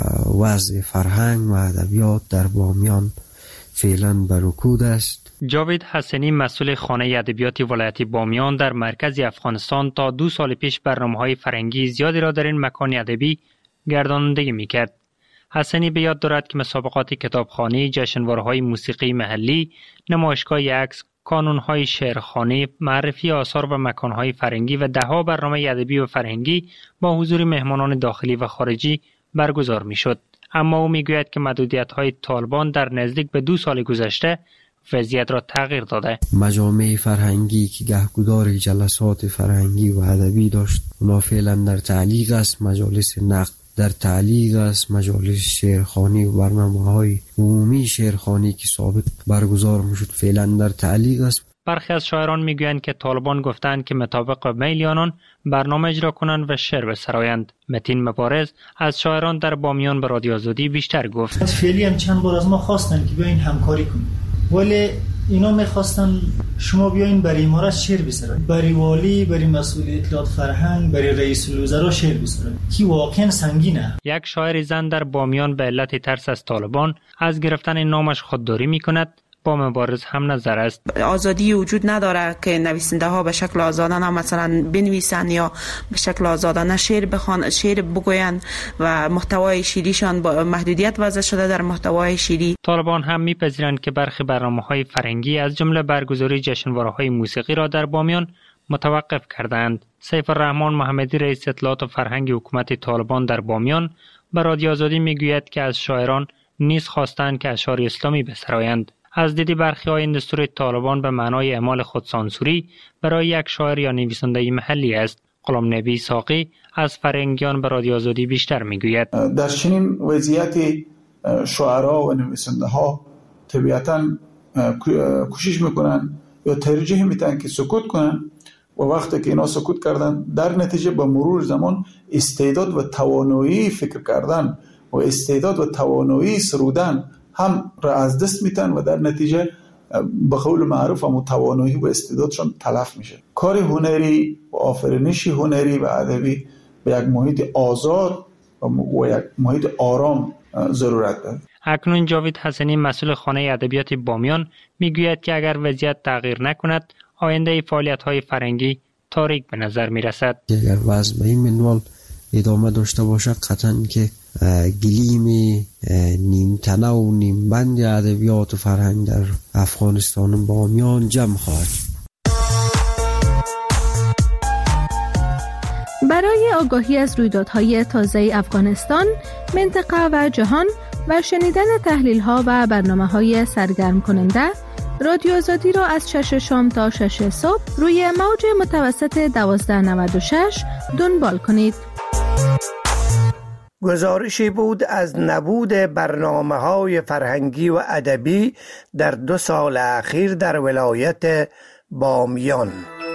وضع فرهنگ و ادبیات در بامیان فعلا بر رکود است. جاوید حسنی مسئول خانه ادبیات ولایت بامیان در مرکز افغانستان تا دو سال پیش برنامه‌های فرهنگی زیادی را در این مکان ادبی گردانندگی می‌کرد. حسنی به یاد دارد که مسابقات کتابخوانی، جشنواره‌های موسیقی محلی، نمایشگاه عکس، کانون‌های شعرخوانی، معرفی آثار و مکان‌های فرهنگی و ده‌ها برنامه ادبی و فرهنگی با حضور مهمانان داخلی و خارجی برگزار می‌شد. اما او می‌گوید که محدودیت‌های طالبان در نزدیک به دو سال گذشته وضعیت را تغییر داده. مجامع فرهنگی که گهگدار جلسات فرهنگی و ادبی داشت اونا فعلا در تعلیق است. مجالس نقد در تعلیق است. مجالس شعرخوانی و برنامه‌های عمومی شعرخوانی که سابق برگزار میشد فعلا در تعلیق است. برخی از شاعران میگویند که طالبان گفتند که مطابق میل آنان برنامه اجرا کنند و شعر بسرایند. متین مبارز از شاعران در بامیان به رادیو آزادی بیشتر گفت. فعلی هم چند بار از ما خواستن که بیاین همکاری کنیم، ولی اینا میخواستن شما بیاین برای امارت شعر بسرایید، برای والی، برای مسئول اطلاعات فرهنگ، برای رئیس الوزراء شعر بسرایید که واقعا سنگینه. یک شاعر زن در بامیان به علت ترس از طالبان از گرفتن نامش خودداری میکند. با مبارز هم نظر است. آزادی وجود نداره که نویسنده ها به شکل آزادانه مثلا بنویسن یا به شکل آزادانه شعر بخوان، شعر بگوین و محتوای شعریشان با محدودیت وضع شده در محتوای شعری. طالبان هم میپذیرند که برخی برنامه‌های فرهنگی از جمله برگزاری جشنواره‌های موسیقی را در بامیان متوقف کردند. سیف الرحمن محمدی رئیس اطلاعات و فرهنگ حکومت طالبان در بامیان به رادیو آزادی میگوید که از شاعران نیز خواستند که اشعار اسلامی بسرایند. از دید برخی های این دستور طالبان به معنای اعمال خودسانسوری برای یک شاعر یا نویسنده محلی است. غلام نبی ساقی از فرهنگیان به رادیو آزادی بیشتر میگوید. در چنین وضعیتی شاعرها و نویسنده ها طبیعتاً کوشش میکنن یا ترجیح میدن که سکوت کنن و وقتی که اینا سکوت کردن در نتیجه با مرور زمان استعداد و توانایی فکر کردن و استعداد و توانایی سرودن هم را از دست میتن و در نتیجه به قول معروف هم توانایی و استعدادشون تلف میشه. کار هنری و آفرینش هنری و ادبی به یک محیط آزاد و یک محیط آرام ضرورت دارد. اکنون جاوید حسنی مسئول خانه ادبیات بامیان میگوید که اگر وضعیت تغییر نکند آینده فعالیت‌های فرهنگی تاریک به نظر میرسد. اگر وضع به این منوال ادامه داشته باشد قطعاً که گلیم نیمتنه و نیمبند ادبیات و فرهنگ در افغانستان بامیان جمع خواهد. برای آگاهی از رویدادهای تازه افغانستان، منطقه و جهان و شنیدن تحلیل‌ها و برنامه‌های سرگرم کننده، رادیو آزادی را از شش شام تا شش صبح روی موج متوسط دوازده نود و شش دنبال کنید. گزارشی بود از نبود برنامه‌های فرهنگی و ادبی در دو سال اخیر در ولایت بامیان.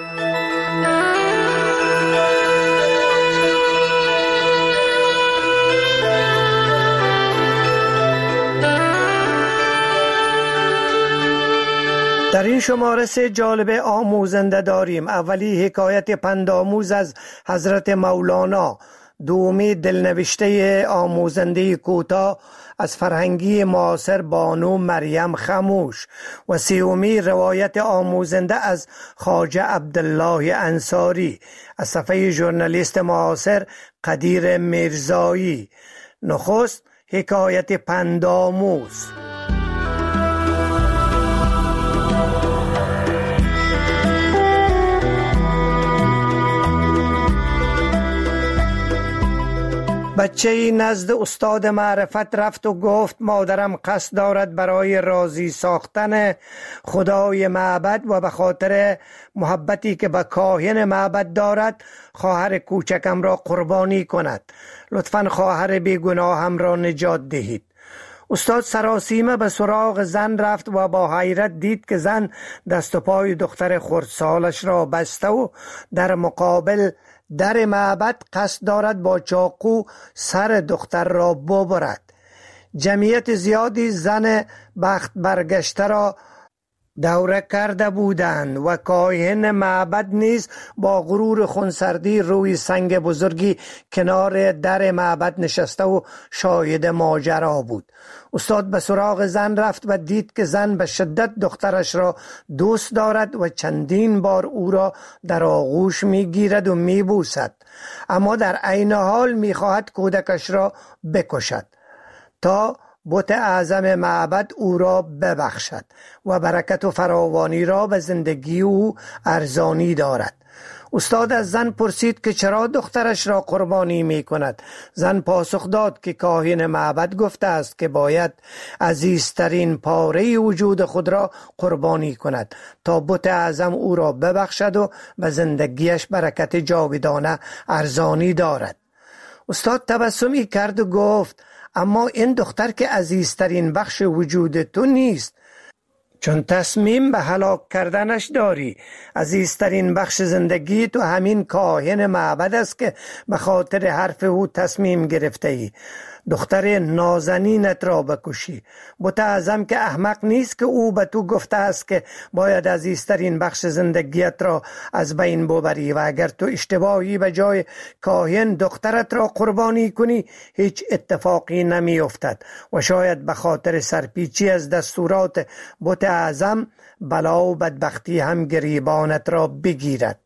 در این شماره سه جالب آموزنده داریم. اولی حکایت پندآموز از حضرت مولانا، دومی دلنوشته آموزنده کوتاه از فرهنگی معاصر بانو مریم خموش و سومی روایت آموزنده از خواجه عبدالله انصاری از صفحه ژورنالیست معاصر قدیر میرزایی. نخست حکایت پندآموز. بچه‌ای نزد استاد معرفت رفت و گفت مادرم قصد دارد برای راضی ساختن خدای معبد و به خاطر محبتی که به کاهن معبد دارد خواهر کوچکم را قربانی کند. لطفاً خواهر بیگناهم را نجات دهید. استاد سراسیمه به سراغ زن رفت و با حیرت دید که زن دست و پای دختر خردسالش را بسته و در مقابل در معبد قصد دارد با چاقو سر دختر را ببرد. جمعیت زیادی زن بخت برگشته را دوره کرده بودند و کاهن معبد نیز با غرور خونسردی روی سنگ بزرگی کنار در معبد نشسته و شاهد ماجرا بود. استاد به سراغ زن رفت و دید که زن به شدت دخترش را دوست دارد و چندین بار او را در آغوش میگیرد و میبوسد، اما در عین حال میخواهد کودکش را بکشد تا بت اعظم معبد او را ببخشد و برکت و فراوانی را به زندگی او ارزانی دارد. استاد از زن پرسید که چرا دخترش را قربانی می کند. زن پاسخ داد که کاهن معبد گفته است که باید عزیزترین پاره وجود خود را قربانی کند تا بت اعظم او را ببخشد و به زندگیش برکت جاودانه ارزانی دارد. استاد تبسمی کرد و گفت اما این دختر که عزیزترین بخش وجود تو نیست، چون تصمیم به هلاک کردنش داری. عزیزترین بخش زندگی تو همین کاهن معبد است که به خاطر حرف او تصمیم گرفته ای دختر نازنینت را بکشی. بت اعظم که احمق نیست که او به تو گفته است که باید عزیزترین بخش زندگیت را از بین ببری و اگر تو اشتباهی به جای کاهن دخترت را قربانی کنی هیچ اتفاقی نمی افتد و شاید به خاطر سرپیچی از دستورات بت اعظم بلا و بدبختی هم گریبانت را بگیرد.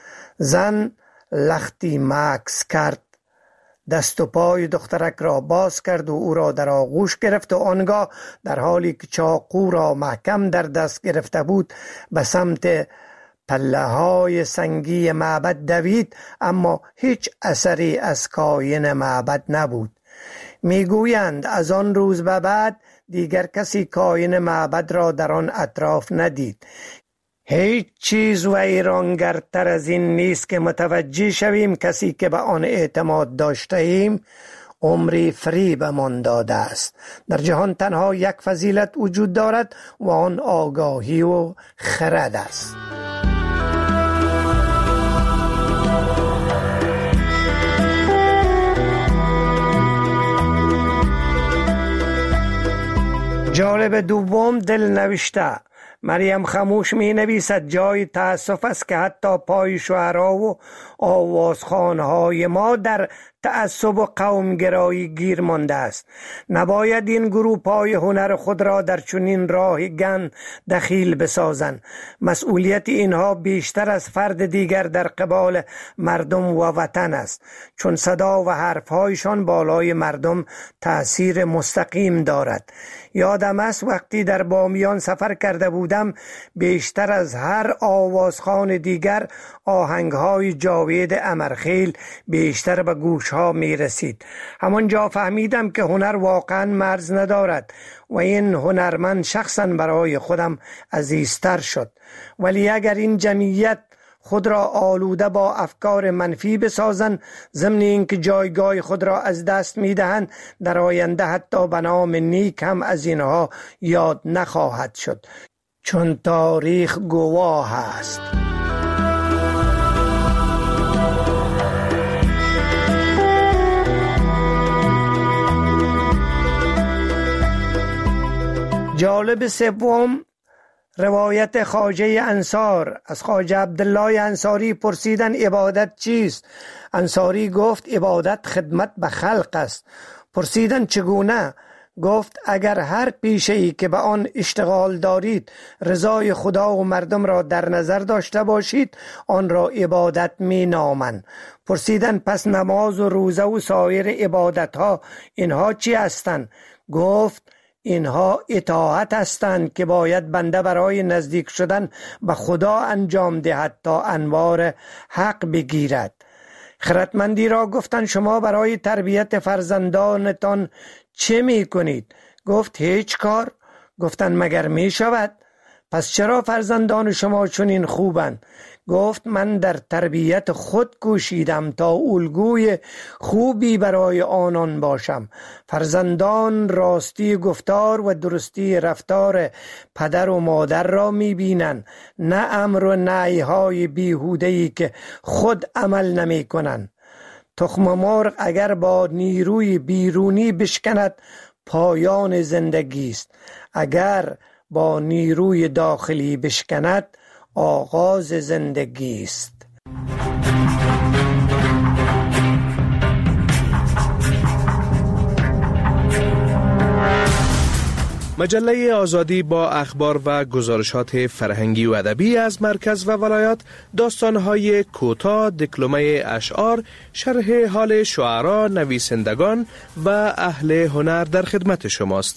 زن لختی مکث کرد، دست و پای دخترک را باز کرد و او را در آغوش گرفت و آنگاه در حالی که چاقو را محکم در دست گرفته بود به سمت پله های سنگی معبد دوید، اما هیچ اثری از کاهن معبد نبود. میگویند از آن روز به بعد دیگر کسی کاهن معبد را در آن اطراف ندید. هیچ چیز ویرانگرتر از این نیست که متوجه شویم کسی که به آن اعتماد داشته ایم عمری فریبمان داده است. در جهان تنها یک فضیلت وجود دارد و آن آگاهی و خرد است. جالب دوم دلنوشته. مریم خموش می نویسد جای تأسف است که حتی پای شعرا و آوازخوانهای ما در تعصب و قومگرایی گیر مانده است. نباید این گروه پای هنر خود را در چنین راه گن دخیل بسازند. مسئولیت اینها بیشتر از فرد دیگر در قبال مردم و وطن است، چون صدا و حرفهایشان بالای مردم تأثیر مستقیم دارد. یادم است وقتی در بامیان سفر کرده بودم بودم بیشتر از هر آوازخوان دیگر آهنگهای جاوید امرخیل بیشتر به گوشها می رسید. همانجا فهمیدم که هنر واقعا مرز ندارد و این هنرمند شخصا برای خودم عزیزتر شد. ولی اگر این جمعیت خود را آلوده با افکار منفی بسازند، ضمن اینکه جایگاه خود را از دست میدهند، در آینده حتی به نام نیک هم از اینها یاد نخواهد شد، چون تاریخ گواه است. جالب سوم، روایت خواجه انصار. از خواجه عبدالله انصاری پرسیدن عبادت چیست؟ انصاری گفت عبادت خدمت به خلق است. پرسیدن چگونه؟ گفت اگر هر پیشه‌ای که به آن اشتغال دارید رضای خدا و مردم را در نظر داشته باشید، آن را عبادت می نامند. پرسیدن پس نماز و روزه و سایر عبادت ها اینها چی هستند؟ گفت اینها اطاعت هستند که باید بنده برای نزدیک شدن به خدا انجام دهد تا انوار حق بگیرد. خردمندی را گفتند شما برای تربیت فرزندانتان چه می کنید؟ گفت هیچ کار. گفتند مگر می شود؟ پس چرا فرزندان شما چنین خوبند؟ گفت من در تربیت خود کوشیدم تا الگوی خوبی برای آنان باشم. فرزندان راستی گفتار و درستی رفتار پدر و مادر را می بینند، نه امر و نهی های بیهوده‌ای که خود عمل نمی کنند. تخم مرغ اگر با نیروی بیرونی بشکند پایان زندگی است، اگر با نیروی داخلی بشکند آغاز زندگی است. مجله آزادی با اخبار و گزارشات فرهنگی و ادبی از مرکز و ولایات، داستان‌های کوتاه، دکلمه اشعار، شرح حال شعرا، نویسندگان و اهل هنر در خدمت شماست.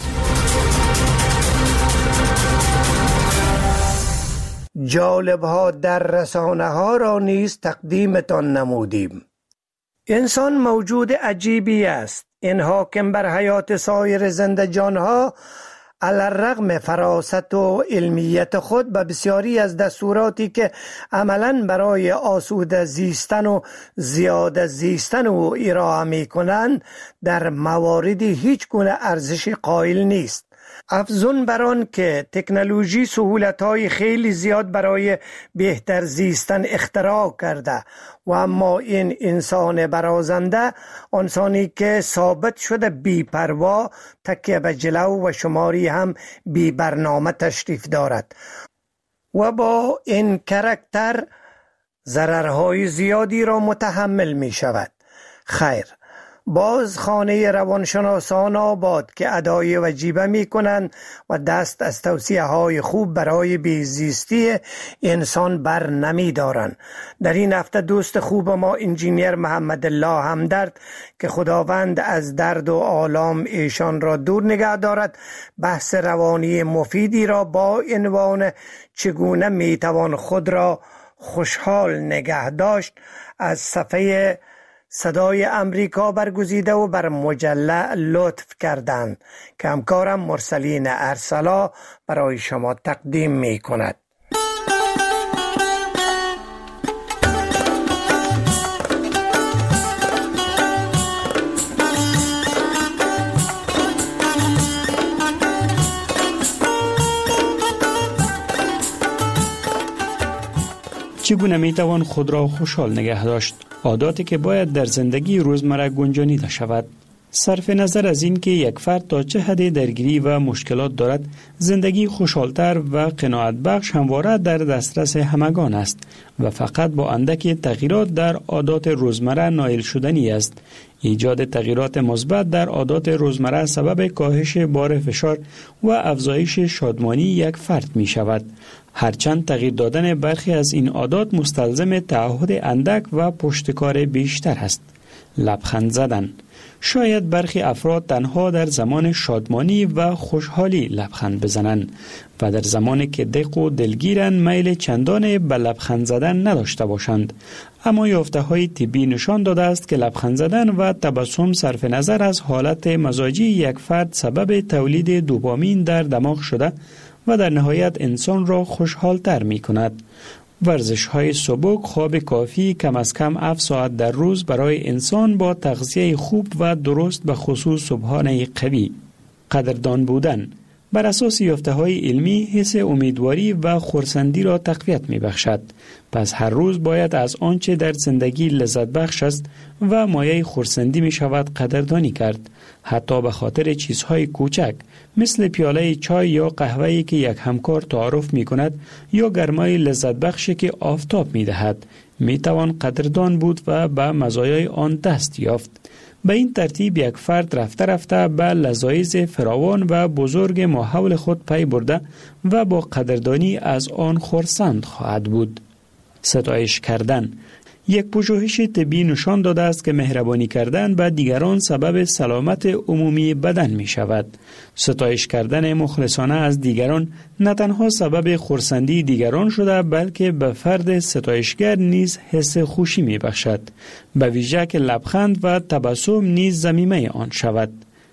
جالب ها در رسانه ها را نیز تقدیمتان نمودیم. انسان موجود عجیبی است. این حاکم بر حیات سایر زنده جان ها علی الرغم فراست و علمیت خود به بسیاری از دستوراتی که عملاً برای آسوده زیستن و زیاده زیستن او ارائه می کنند در مواردی هیچ گونه ارزش قائل نیست. افزون بر آن که تکنولوژی سهولت‌های خیلی زیاد برای بهتر زیستن اختراع کرده و اما این انسان برازنده، انسانی که ثابت شده بی پروا، تکیه به جلو و شماری هم بی برنامه تشریف دارد و با این کرکتر ضررهای زیادی را متحمل می شود. خیر، باز خانه روانشناسان آباد که ادای وجیبه می کنند و دست از توصیه های خوب برای بیزیستی انسان بر نمی دارند. در این هفته دوست خوب ما انجینیر محمد الله همدرد که خداوند از درد و آلام ایشان را دور نگه دارد، بحث روانی مفیدی را با عنوان چگونه می توان خود را خوشحال نگه داشت از صفحه صدای امریکا برگزیده و بر مجله لطف کردند که همکارم مرسلین ارسلا برای شما تقدیم می کند. چگونه می توان خود را خوشحال نگه داشت؟ عاداتی که باید در زندگی روزمره گنجانیده شود. صرف نظر از این که یک فرد تا چه حد درگیری و مشکلات دارد، زندگی خوشحالتر و قناعت بخش همواره در دسترس همگان است و فقط با اندکی تغییرات در عادات روزمره نائل شدنی است. ایجاد تغییرات مثبت در عادات روزمره سبب کاهش بار فشار و افزایش شادمانی یک فرد می شود. هرچند تغییر دادن برخی از این عادات مستلزم تعهد اندک و پشتکار بیشتر است. لبخند زدن. شاید برخی افراد تنها در زمان شادمانی و خوشحالی لبخند بزنند و در زمانی که دق و دلگیرن میل چندان به لبخند زدن نداشته باشند. اما یافته های طبی نشان داده است که لبخند زدن و تبسم صرف نظر از حالت مزاجی یک فرد سبب تولید دوپامین در دماغ شده و در نهایت انسان را خوشحالتر می کند. ورزش های سبک، خواب کافی، کم از کم هفت ساعت در روز برای انسان با تغذیه خوب و درست به خصوص صبحانه قوی. قدردان بودن بر اساس یافته های علمی حس امیدواری و خرسندی را تقویت می بخشد. پس هر روز باید از آنچه در زندگی لذت بخش است و مایه خرسندی می شود قدردانی کرد. حتی به خاطر چیزهای کوچک مثل پیاله چای یا قهوه‌ای که یک همکار تعارف می کند یا گرمای لذت بخشی که آفتاب می دهد می توان قدردان بود و به مزایای آن دست یافت. به این ترتیب یک فرد رفته رفته به لذایز فراوان و بزرگ ماحول خود پی برده و با قدردانی از آن خرسند خواهد بود. ستایش کردن یک پژوهش طبی نشان داده است که مهربانی کردن به دیگران سبب سلامت عمومی بدن می شود. ستایش کردن مخلصانه از دیگران نه تنها سبب خرسندی دیگران شده بلکه به فرد ستایشگر نیز حس خوشی می بخشد. به ویژه که لبخند و تبسم نیز ضمیمه آن شود.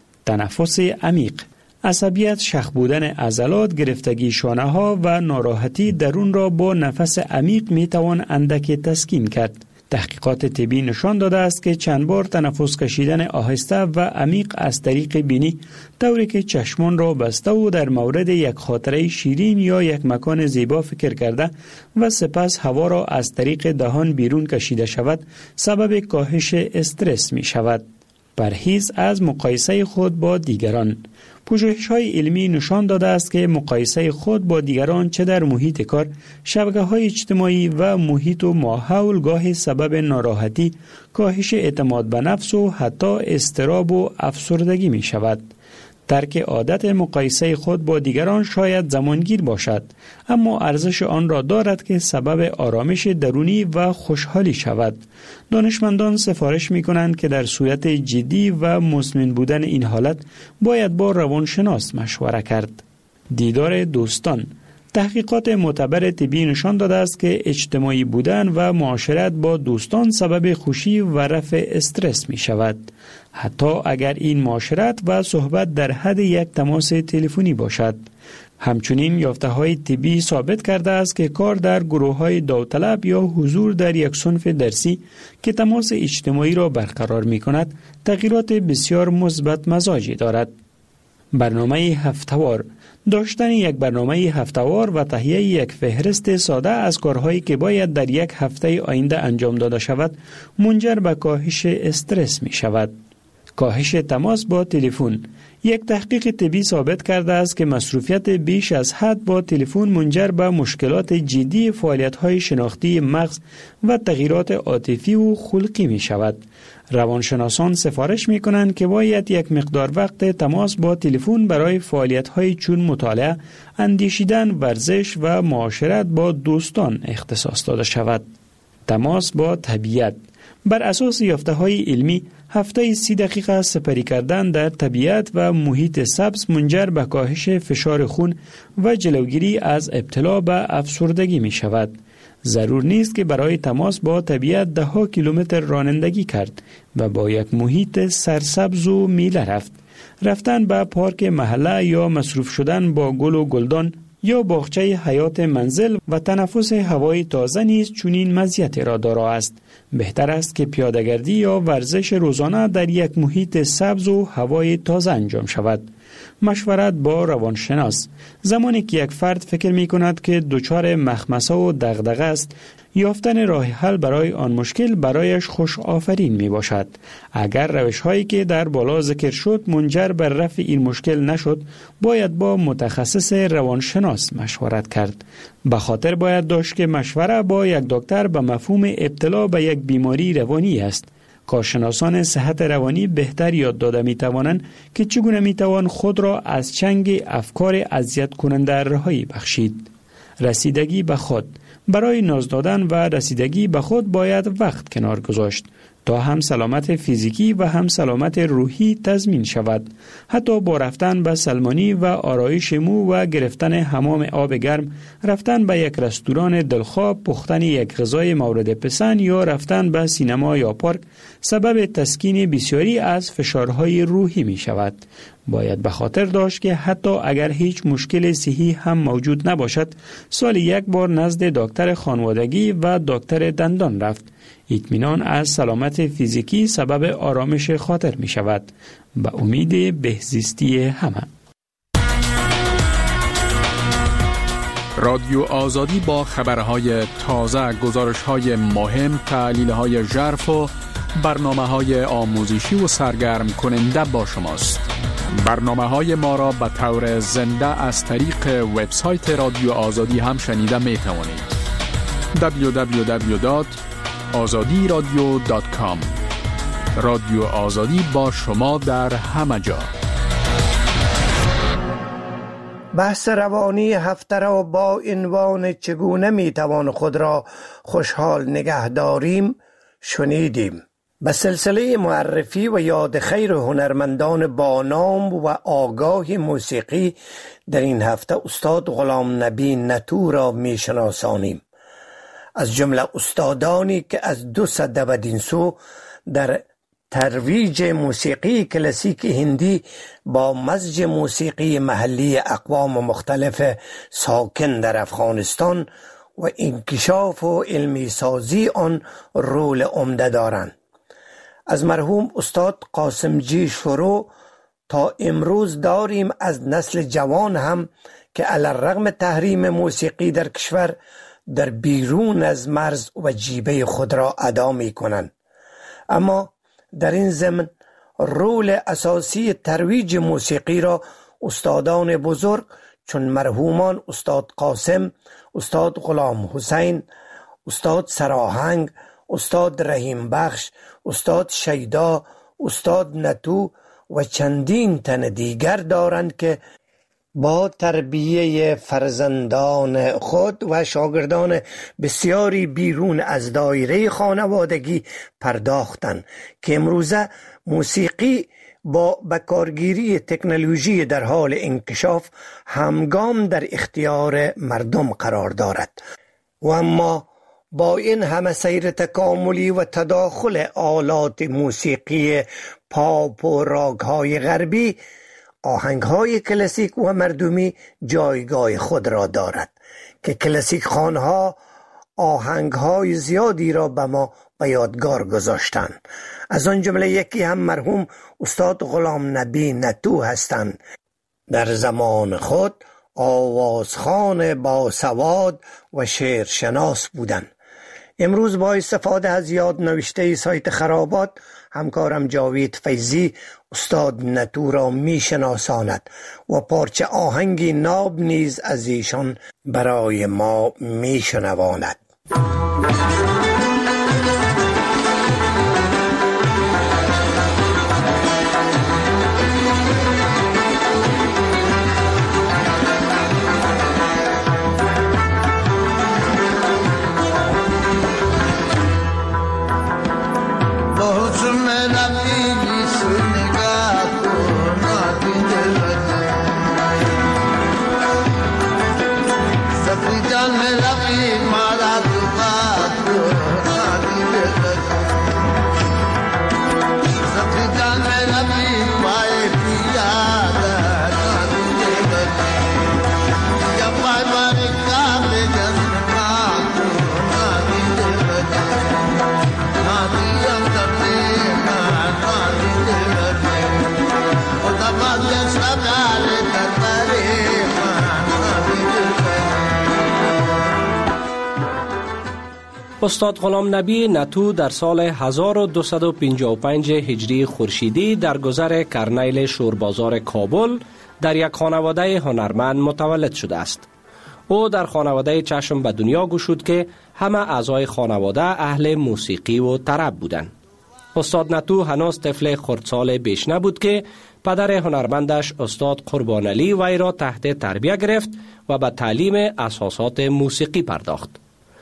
تنفس عمیق، عصبیت، شخ بودن عضلات، گرفتگی شانه ها و ناراحتی درون را با نفس عمیق می توان اندک تسکین کرد. تحقیقات طبی نشان داده است که چند بار تنفس کشیدن آهسته و عمیق از طریق بینی طوری که چشمان را بسته و در مورد یک خاطره شیرین یا یک مکان زیبا فکر کرده و سپس هوا را از طریق دهان بیرون کشیده شود سبب کاهش استرس می شود. پرهیز از مقایسه خود با دیگران. پژوهش‌های علمی نشان داده است که مقایسه خود با دیگران چه در محیط کار، شبکه‌های اجتماعی و محیط و ماحول گاهی سبب ناراحتی، کاهش اعتماد به نفس و حتی اضطراب و افسردگی می شود. ترک عادت مقایسه خود با دیگران شاید زمانگیر باشد، اما ارزش آن را دارد که سبب آرامش درونی و خوشحالی شود. دانشمندان سفارش می کنند که در صورت جدی و مزمن بودن این حالت باید با روانشناس مشوره کرد. دیدار دوستان. تحقیقات معتبر طبی نشان داده است که اجتماعی بودن و معاشرت با دوستان سبب خوشی و رفع استرس می شود. حتی اگر این معاشرت و صحبت در حد یک تماس تلفنی باشد. همچنین یافته‌های طبی ثابت کرده است که کار در گروه‌های داوطلب یا حضور در یک صنف درسی که تماس اجتماعی را برقرار می‌کند، تغییرات بسیار مثبت مزاجی دارد. برنامه هفته‌وار. داشتن یک برنامه هفته‌وار و تهیه یک فهرست ساده از کارهایی که باید در یک هفته آینده انجام داده شود، منجر به کاهش استرس می شود. کاهش تماس با تلفن. یک تحقیق طبی ثابت کرده است که مصروفیت بیش از حد با تلفن منجر به مشکلات جدی فعالیت‌های شناختی مغز و تغییرات عاطفی و خلقی می شود. روانشناسان سفارش می کنند که باید یک مقدار وقت تماس با تلفن برای فعالیت‌های چون مطالعه، اندیشیدن، ورزش و معاشرت با دوستان اختصاص داده شود. تماس با طبیعت. بر اساس یافته‌های علمی، هفته سی دقیقه سپری کردن در طبیعت و محیط سبز منجر به کاهش فشار خون و جلوگیری از ابتلا به افسردگی می شود. ضرور نیست که برای تماس با طبیعت ده ها کیلومتر رانندگی کرد و با یک محیط سرسبز و میله رفت. رفتن به پارک محله یا مصروف شدن با گل و گلدان یا باغچه حیات منزل و تنفس هوای تازه نیز چنین مزیت را دارا است. بهتر است که پیاده‌گردی یا ورزش روزانه در یک محیط سبز و هوای تازه انجام شود. مشورت با روانشناس. زمانی که یک فرد فکر می کند که دچار مخمصه و دغدغه است، یافتن راه حل برای آن مشکل برایش خوش آفرین می باشد. اگر روش هایی که در بالا ذکر شد منجر بر رفع این مشکل نشد، باید با متخصص روانشناس مشورت کرد. به خاطر باید داشت که مشوره با یک دکتر به مفهوم ابتلا به یک بیماری روانی است. کارشناسان صحت روانی بهتر یاد داده می توانند که چگونه می توان خود را از چنگ افکار اذیت کننده رهایی بخشید. رسیدگی به خود. برای ناز دادن و رسیدگی به خود باید وقت کنار گذاشت. تا هم سلامت فیزیکی و هم سلامت روحی تضمین شود. حتی با رفتن به سلمانی و آرایش مو و گرفتن حمام آب گرم، رفتن به یک رستوران دلخواه، پختن یک غذای مورد پسند یا رفتن به سینما یا پارک سبب تسکین بسیاری از فشارهای روحی می شود. باید به خاطر داشت که حتی اگر هیچ مشکل صحی هم موجود نباشد، سال یک بار نزد دکتر خانوادگی و دکتر دندان رفت. اطمینان از سلامت فیزیکی سبب آرامش خاطر می شود. به امید بهزیستی همه. رادیو آزادی با خبرهای تازه، گزارشهای مهم، تحلیلهای ژرف و برنامه‌های آموزشی و سرگرم کننده با شماست. برنامه‌های ما را به طور زنده از طریق وبسایت رادیو آزادی هم شنیده می توانید. دبلیو دبلیو دبلیو دات آزادی رادیو دات کام. رادیو آزادی با شما در همه جا. بحث روانی هفته را با عنوان چگونه میتوان خود را خوشحال نگه داریم شنیدیم. به سلسله معرفی و یاد خیر هنرمندان با نام و آگاه موسیقی در این هفته استاد غلام نبی نتو را میشناسانیم. از جمله استادانی که از دو سده بدین سو در ترویج موسیقی کلاسیک هندی با مزج موسیقی محلی اقوام مختلف ساکن در افغانستان و انکشاف و علمی سازی آن رول عمده دارند. از مرحوم استاد قاسمجی شروع تا امروز داریم از نسل جوان هم که علی الرغم تحریم موسیقی در کشور در بیرون از مرز و جیبه خود را ادا می کنند. اما در این ضمن رول اساسی ترویج موسیقی را استادان بزرگ چون مرحومان استاد قاسم، استاد غلام حسین، استاد سراهنگ، استاد رحیم بخش، استاد شیدا، استاد نتو و چندین تن دیگر دارند که با تربیه فرزندان خود و شاگردان بسیاری بیرون از دایره خانوادگی پرداختند که امروزه موسیقی با بکارگیری تکنولوژی در حال انکشاف همگام در اختیار مردم قرار دارد. و اما با این همه سیر تکاملی و تداخل آلات موسیقی پاپ و راگ‌های غربی، آهنگ‌های کلاسیک و مردمی جایگاه خود را دارد که کلاسیک خوانها آهنگ‌های زیادی را به ما به یادگار گذاشتند. از آن جمله یکی هم مرحوم استاد غلام نبی نتو هستند. در زمان خود آوازخوان با سواد و شعرشناس بودند. امروز با استفاده از یاد نوشته سایت خرابات همکارم جاوید فیضی استاد نتو را می شناساند و پارچه آهنگی ناب نیز از ایشان برای ما می شنواند. استاد غلام نبی نتو در سال هزار و دویست و پنجاه و پنج هجری خورشیدی در گذر کرنیل شوربازار کابل در یک خانواده هنرمند متولد شده است. او در خانواده چشم به دنیا گشود که همه اعضای خانواده اهل موسیقی و طرب بودند. استاد نتو هنوز طفل خردسال بیش نبود که پدر هنرمندش استاد قربان علی وی را تحت تربیت گرفت و به تعلیم اساسات موسیقی پرداخت.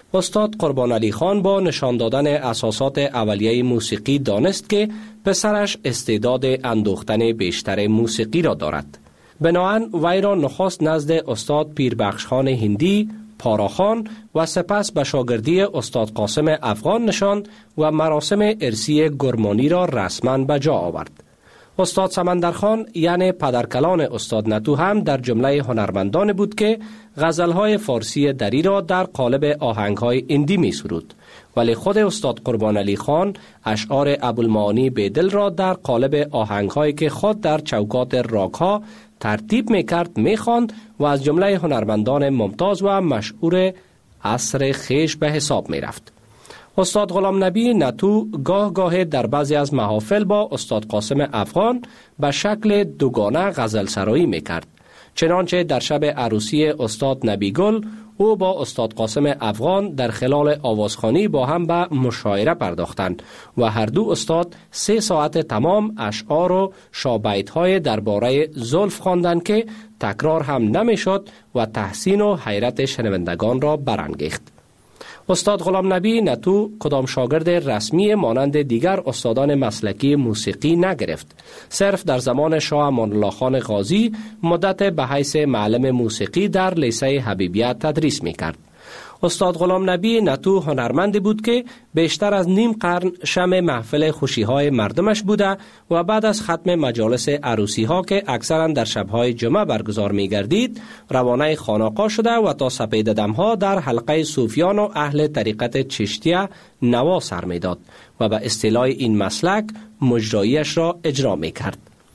استاد قربان علی خان با نشان دادن اساسات اولیه موسیقی دانست که پسرش استعداد اندوختن بیشتر موسیقی را دارد. بنابراین وی را نخست نزد استاد پیربخش خان هندی، پاراخان و سپس به شاگردی استاد قاسم افغان نشاند و مراسم ارثی گرمانی را رسما به جا آورد. استاد سمندرخان یعنی پدرکلان استاد نتو هم در جمله هنرمندان بود که غزلهای فارسی دری را در قالب آهنگهای اندی می سرود، ولی خود استاد قربان علی خان اشعار ابوالمعانی بیدل را در قالب آهنگهایی که خود در چوکات راگ‌ها ترتیب می کرد می خواند و از جمله هنرمندان ممتاز و مشهور عصر خیش به حساب می رفت. استاد غلام نبی نتو گاه گاه در بعضی از محافل با استاد قاسم افغان به شکل دوگانه غزل سرایی می کرد. چنانچه در شب عروسی استاد نبی گل او با استاد قاسم افغان در خلال آوازخوانی با هم به مشاعره پرداختند و هر دو استاد سه ساعت تمام اشعار و شابیت‌های درباره زلف خواندند که تکرار هم نمی‌شد و تحسین و حیرت شنوندگان را برانگیخت. استاد غلام نبی نتو کدام شاگرد رسمی مانند دیگر استادان مسلکی موسیقی نگرفت. صرف در زمان شاه امان الله خان غازی مدت به حیث معلم موسیقی در لیسه حبیبیه تدریس می کرد. استاد غلام نبی نتو هنرمندی بود که بیشتر از نیم قرن شمع محفل خوشی‌های مردمش بوده و بعد از ختم مجالس عروسی‌ها که اکثرا در شب‌های جمعه برگزار می‌گردید، روانه خانقاه شده و تا سپیده دم‌ها در حلقه صوفیان و اهل طریقت چشتیه نوا سر می‌داد و به اصطلاح این مسلک مجراییش را اجرا می‌کرد.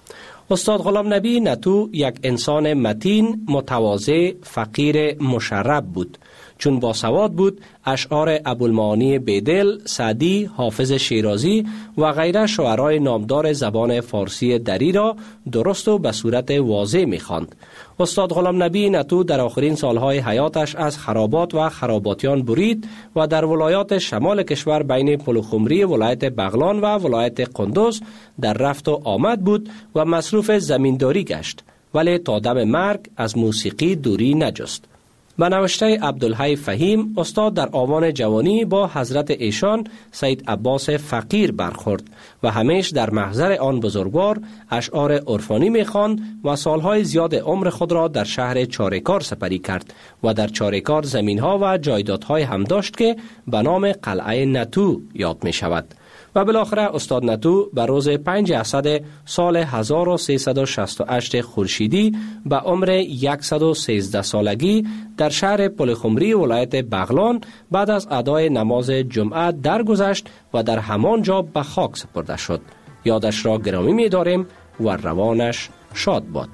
استاد غلام نبی نتو یک انسان متین، متواضع، فقیر، مشرب بود. چون با سواد بود، اشعار ابوالمعانی بیدل، سعدی، حافظ شیرازی و غیره شعرای نامدار زبان فارسی دری را درست و به صورت واضح می‌خواند. استاد غلام نبی نتو در آخرین سالهای حیاتش از خرابات و خراباتیان برید و در ولایات شمال کشور بین پلوخمری ولایت بغلان و ولایت قندوز در رفت و آمد بود و مصروف زمینداری گشت، ولی تا دم مرگ از موسیقی دوری نجست. به نوشته عبدالحی فهیم، استاد در آوان جوانی با حضرت ایشان سید عباس فقیر برخورد و همیش در محضر آن بزرگوار اشعار عرفانی می‌خواند و سالهای زیاد عمر خود را در شهر چاریکار سپری کرد و در چاریکار زمین‌ها و جایدادهای هم داشت که به نام قلعه نتو یاد می‌شود. و بالاخره استاد نتو به روز پنج اسد سال هزار و سیصد و شصت و هشت خورشیدی به عمر صد و سیزده سالگی در شهر پلخمری ولایت بغلان بعد از ادای نماز جمعه درگذشت و در همان جا به خاک سپرده شد. یادش را گرامی می داریم و روانش شاد باد.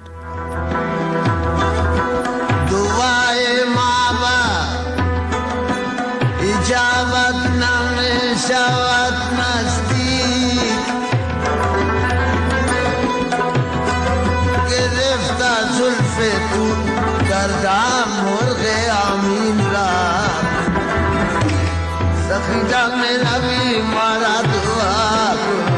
دعای ما با اجابت نمی شود نزدیک، گرفت زلف تو در دم مرغ امین را، سخی جان نبی مارا دعا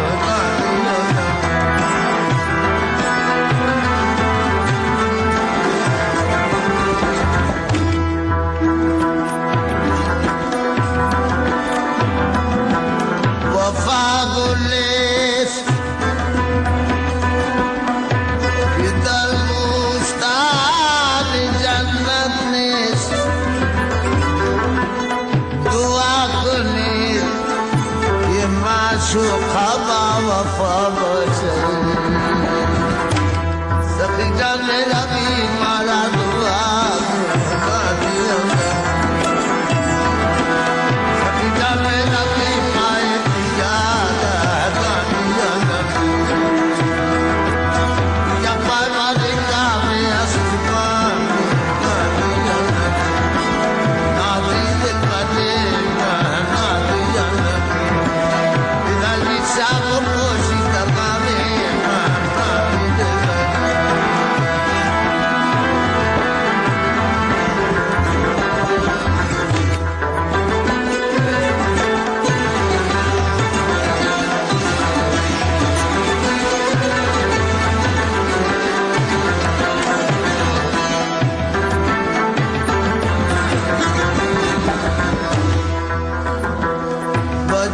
شو قبا وفا باشد سخی جان نبی مارا دعا سخی جان نبی پای پیادا یا پای مالکا میں اسمان نادی دل بنے نادی یا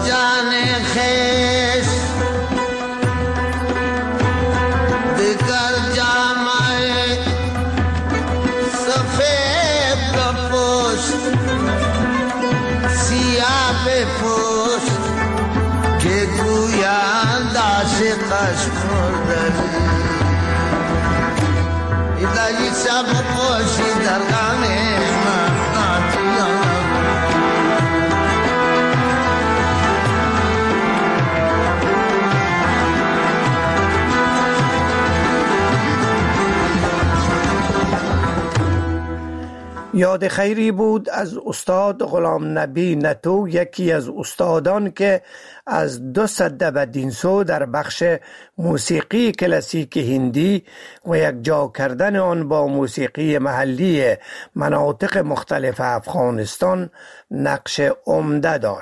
جان خیش دیگر جامعه سفید بپوش سیاه بپوش که گویند عاشقش مردنی ایدایی شب پوشی در غم مقناطیان یاد خیری بود از استاد غلام نبی نتو، یکی از استادان که از دو سده بدینسو در بخش موسیقی کلاسیک هندی و یک جا کردن آن با موسیقی محلی مناطق مختلف افغانستان نقش عمده داشت.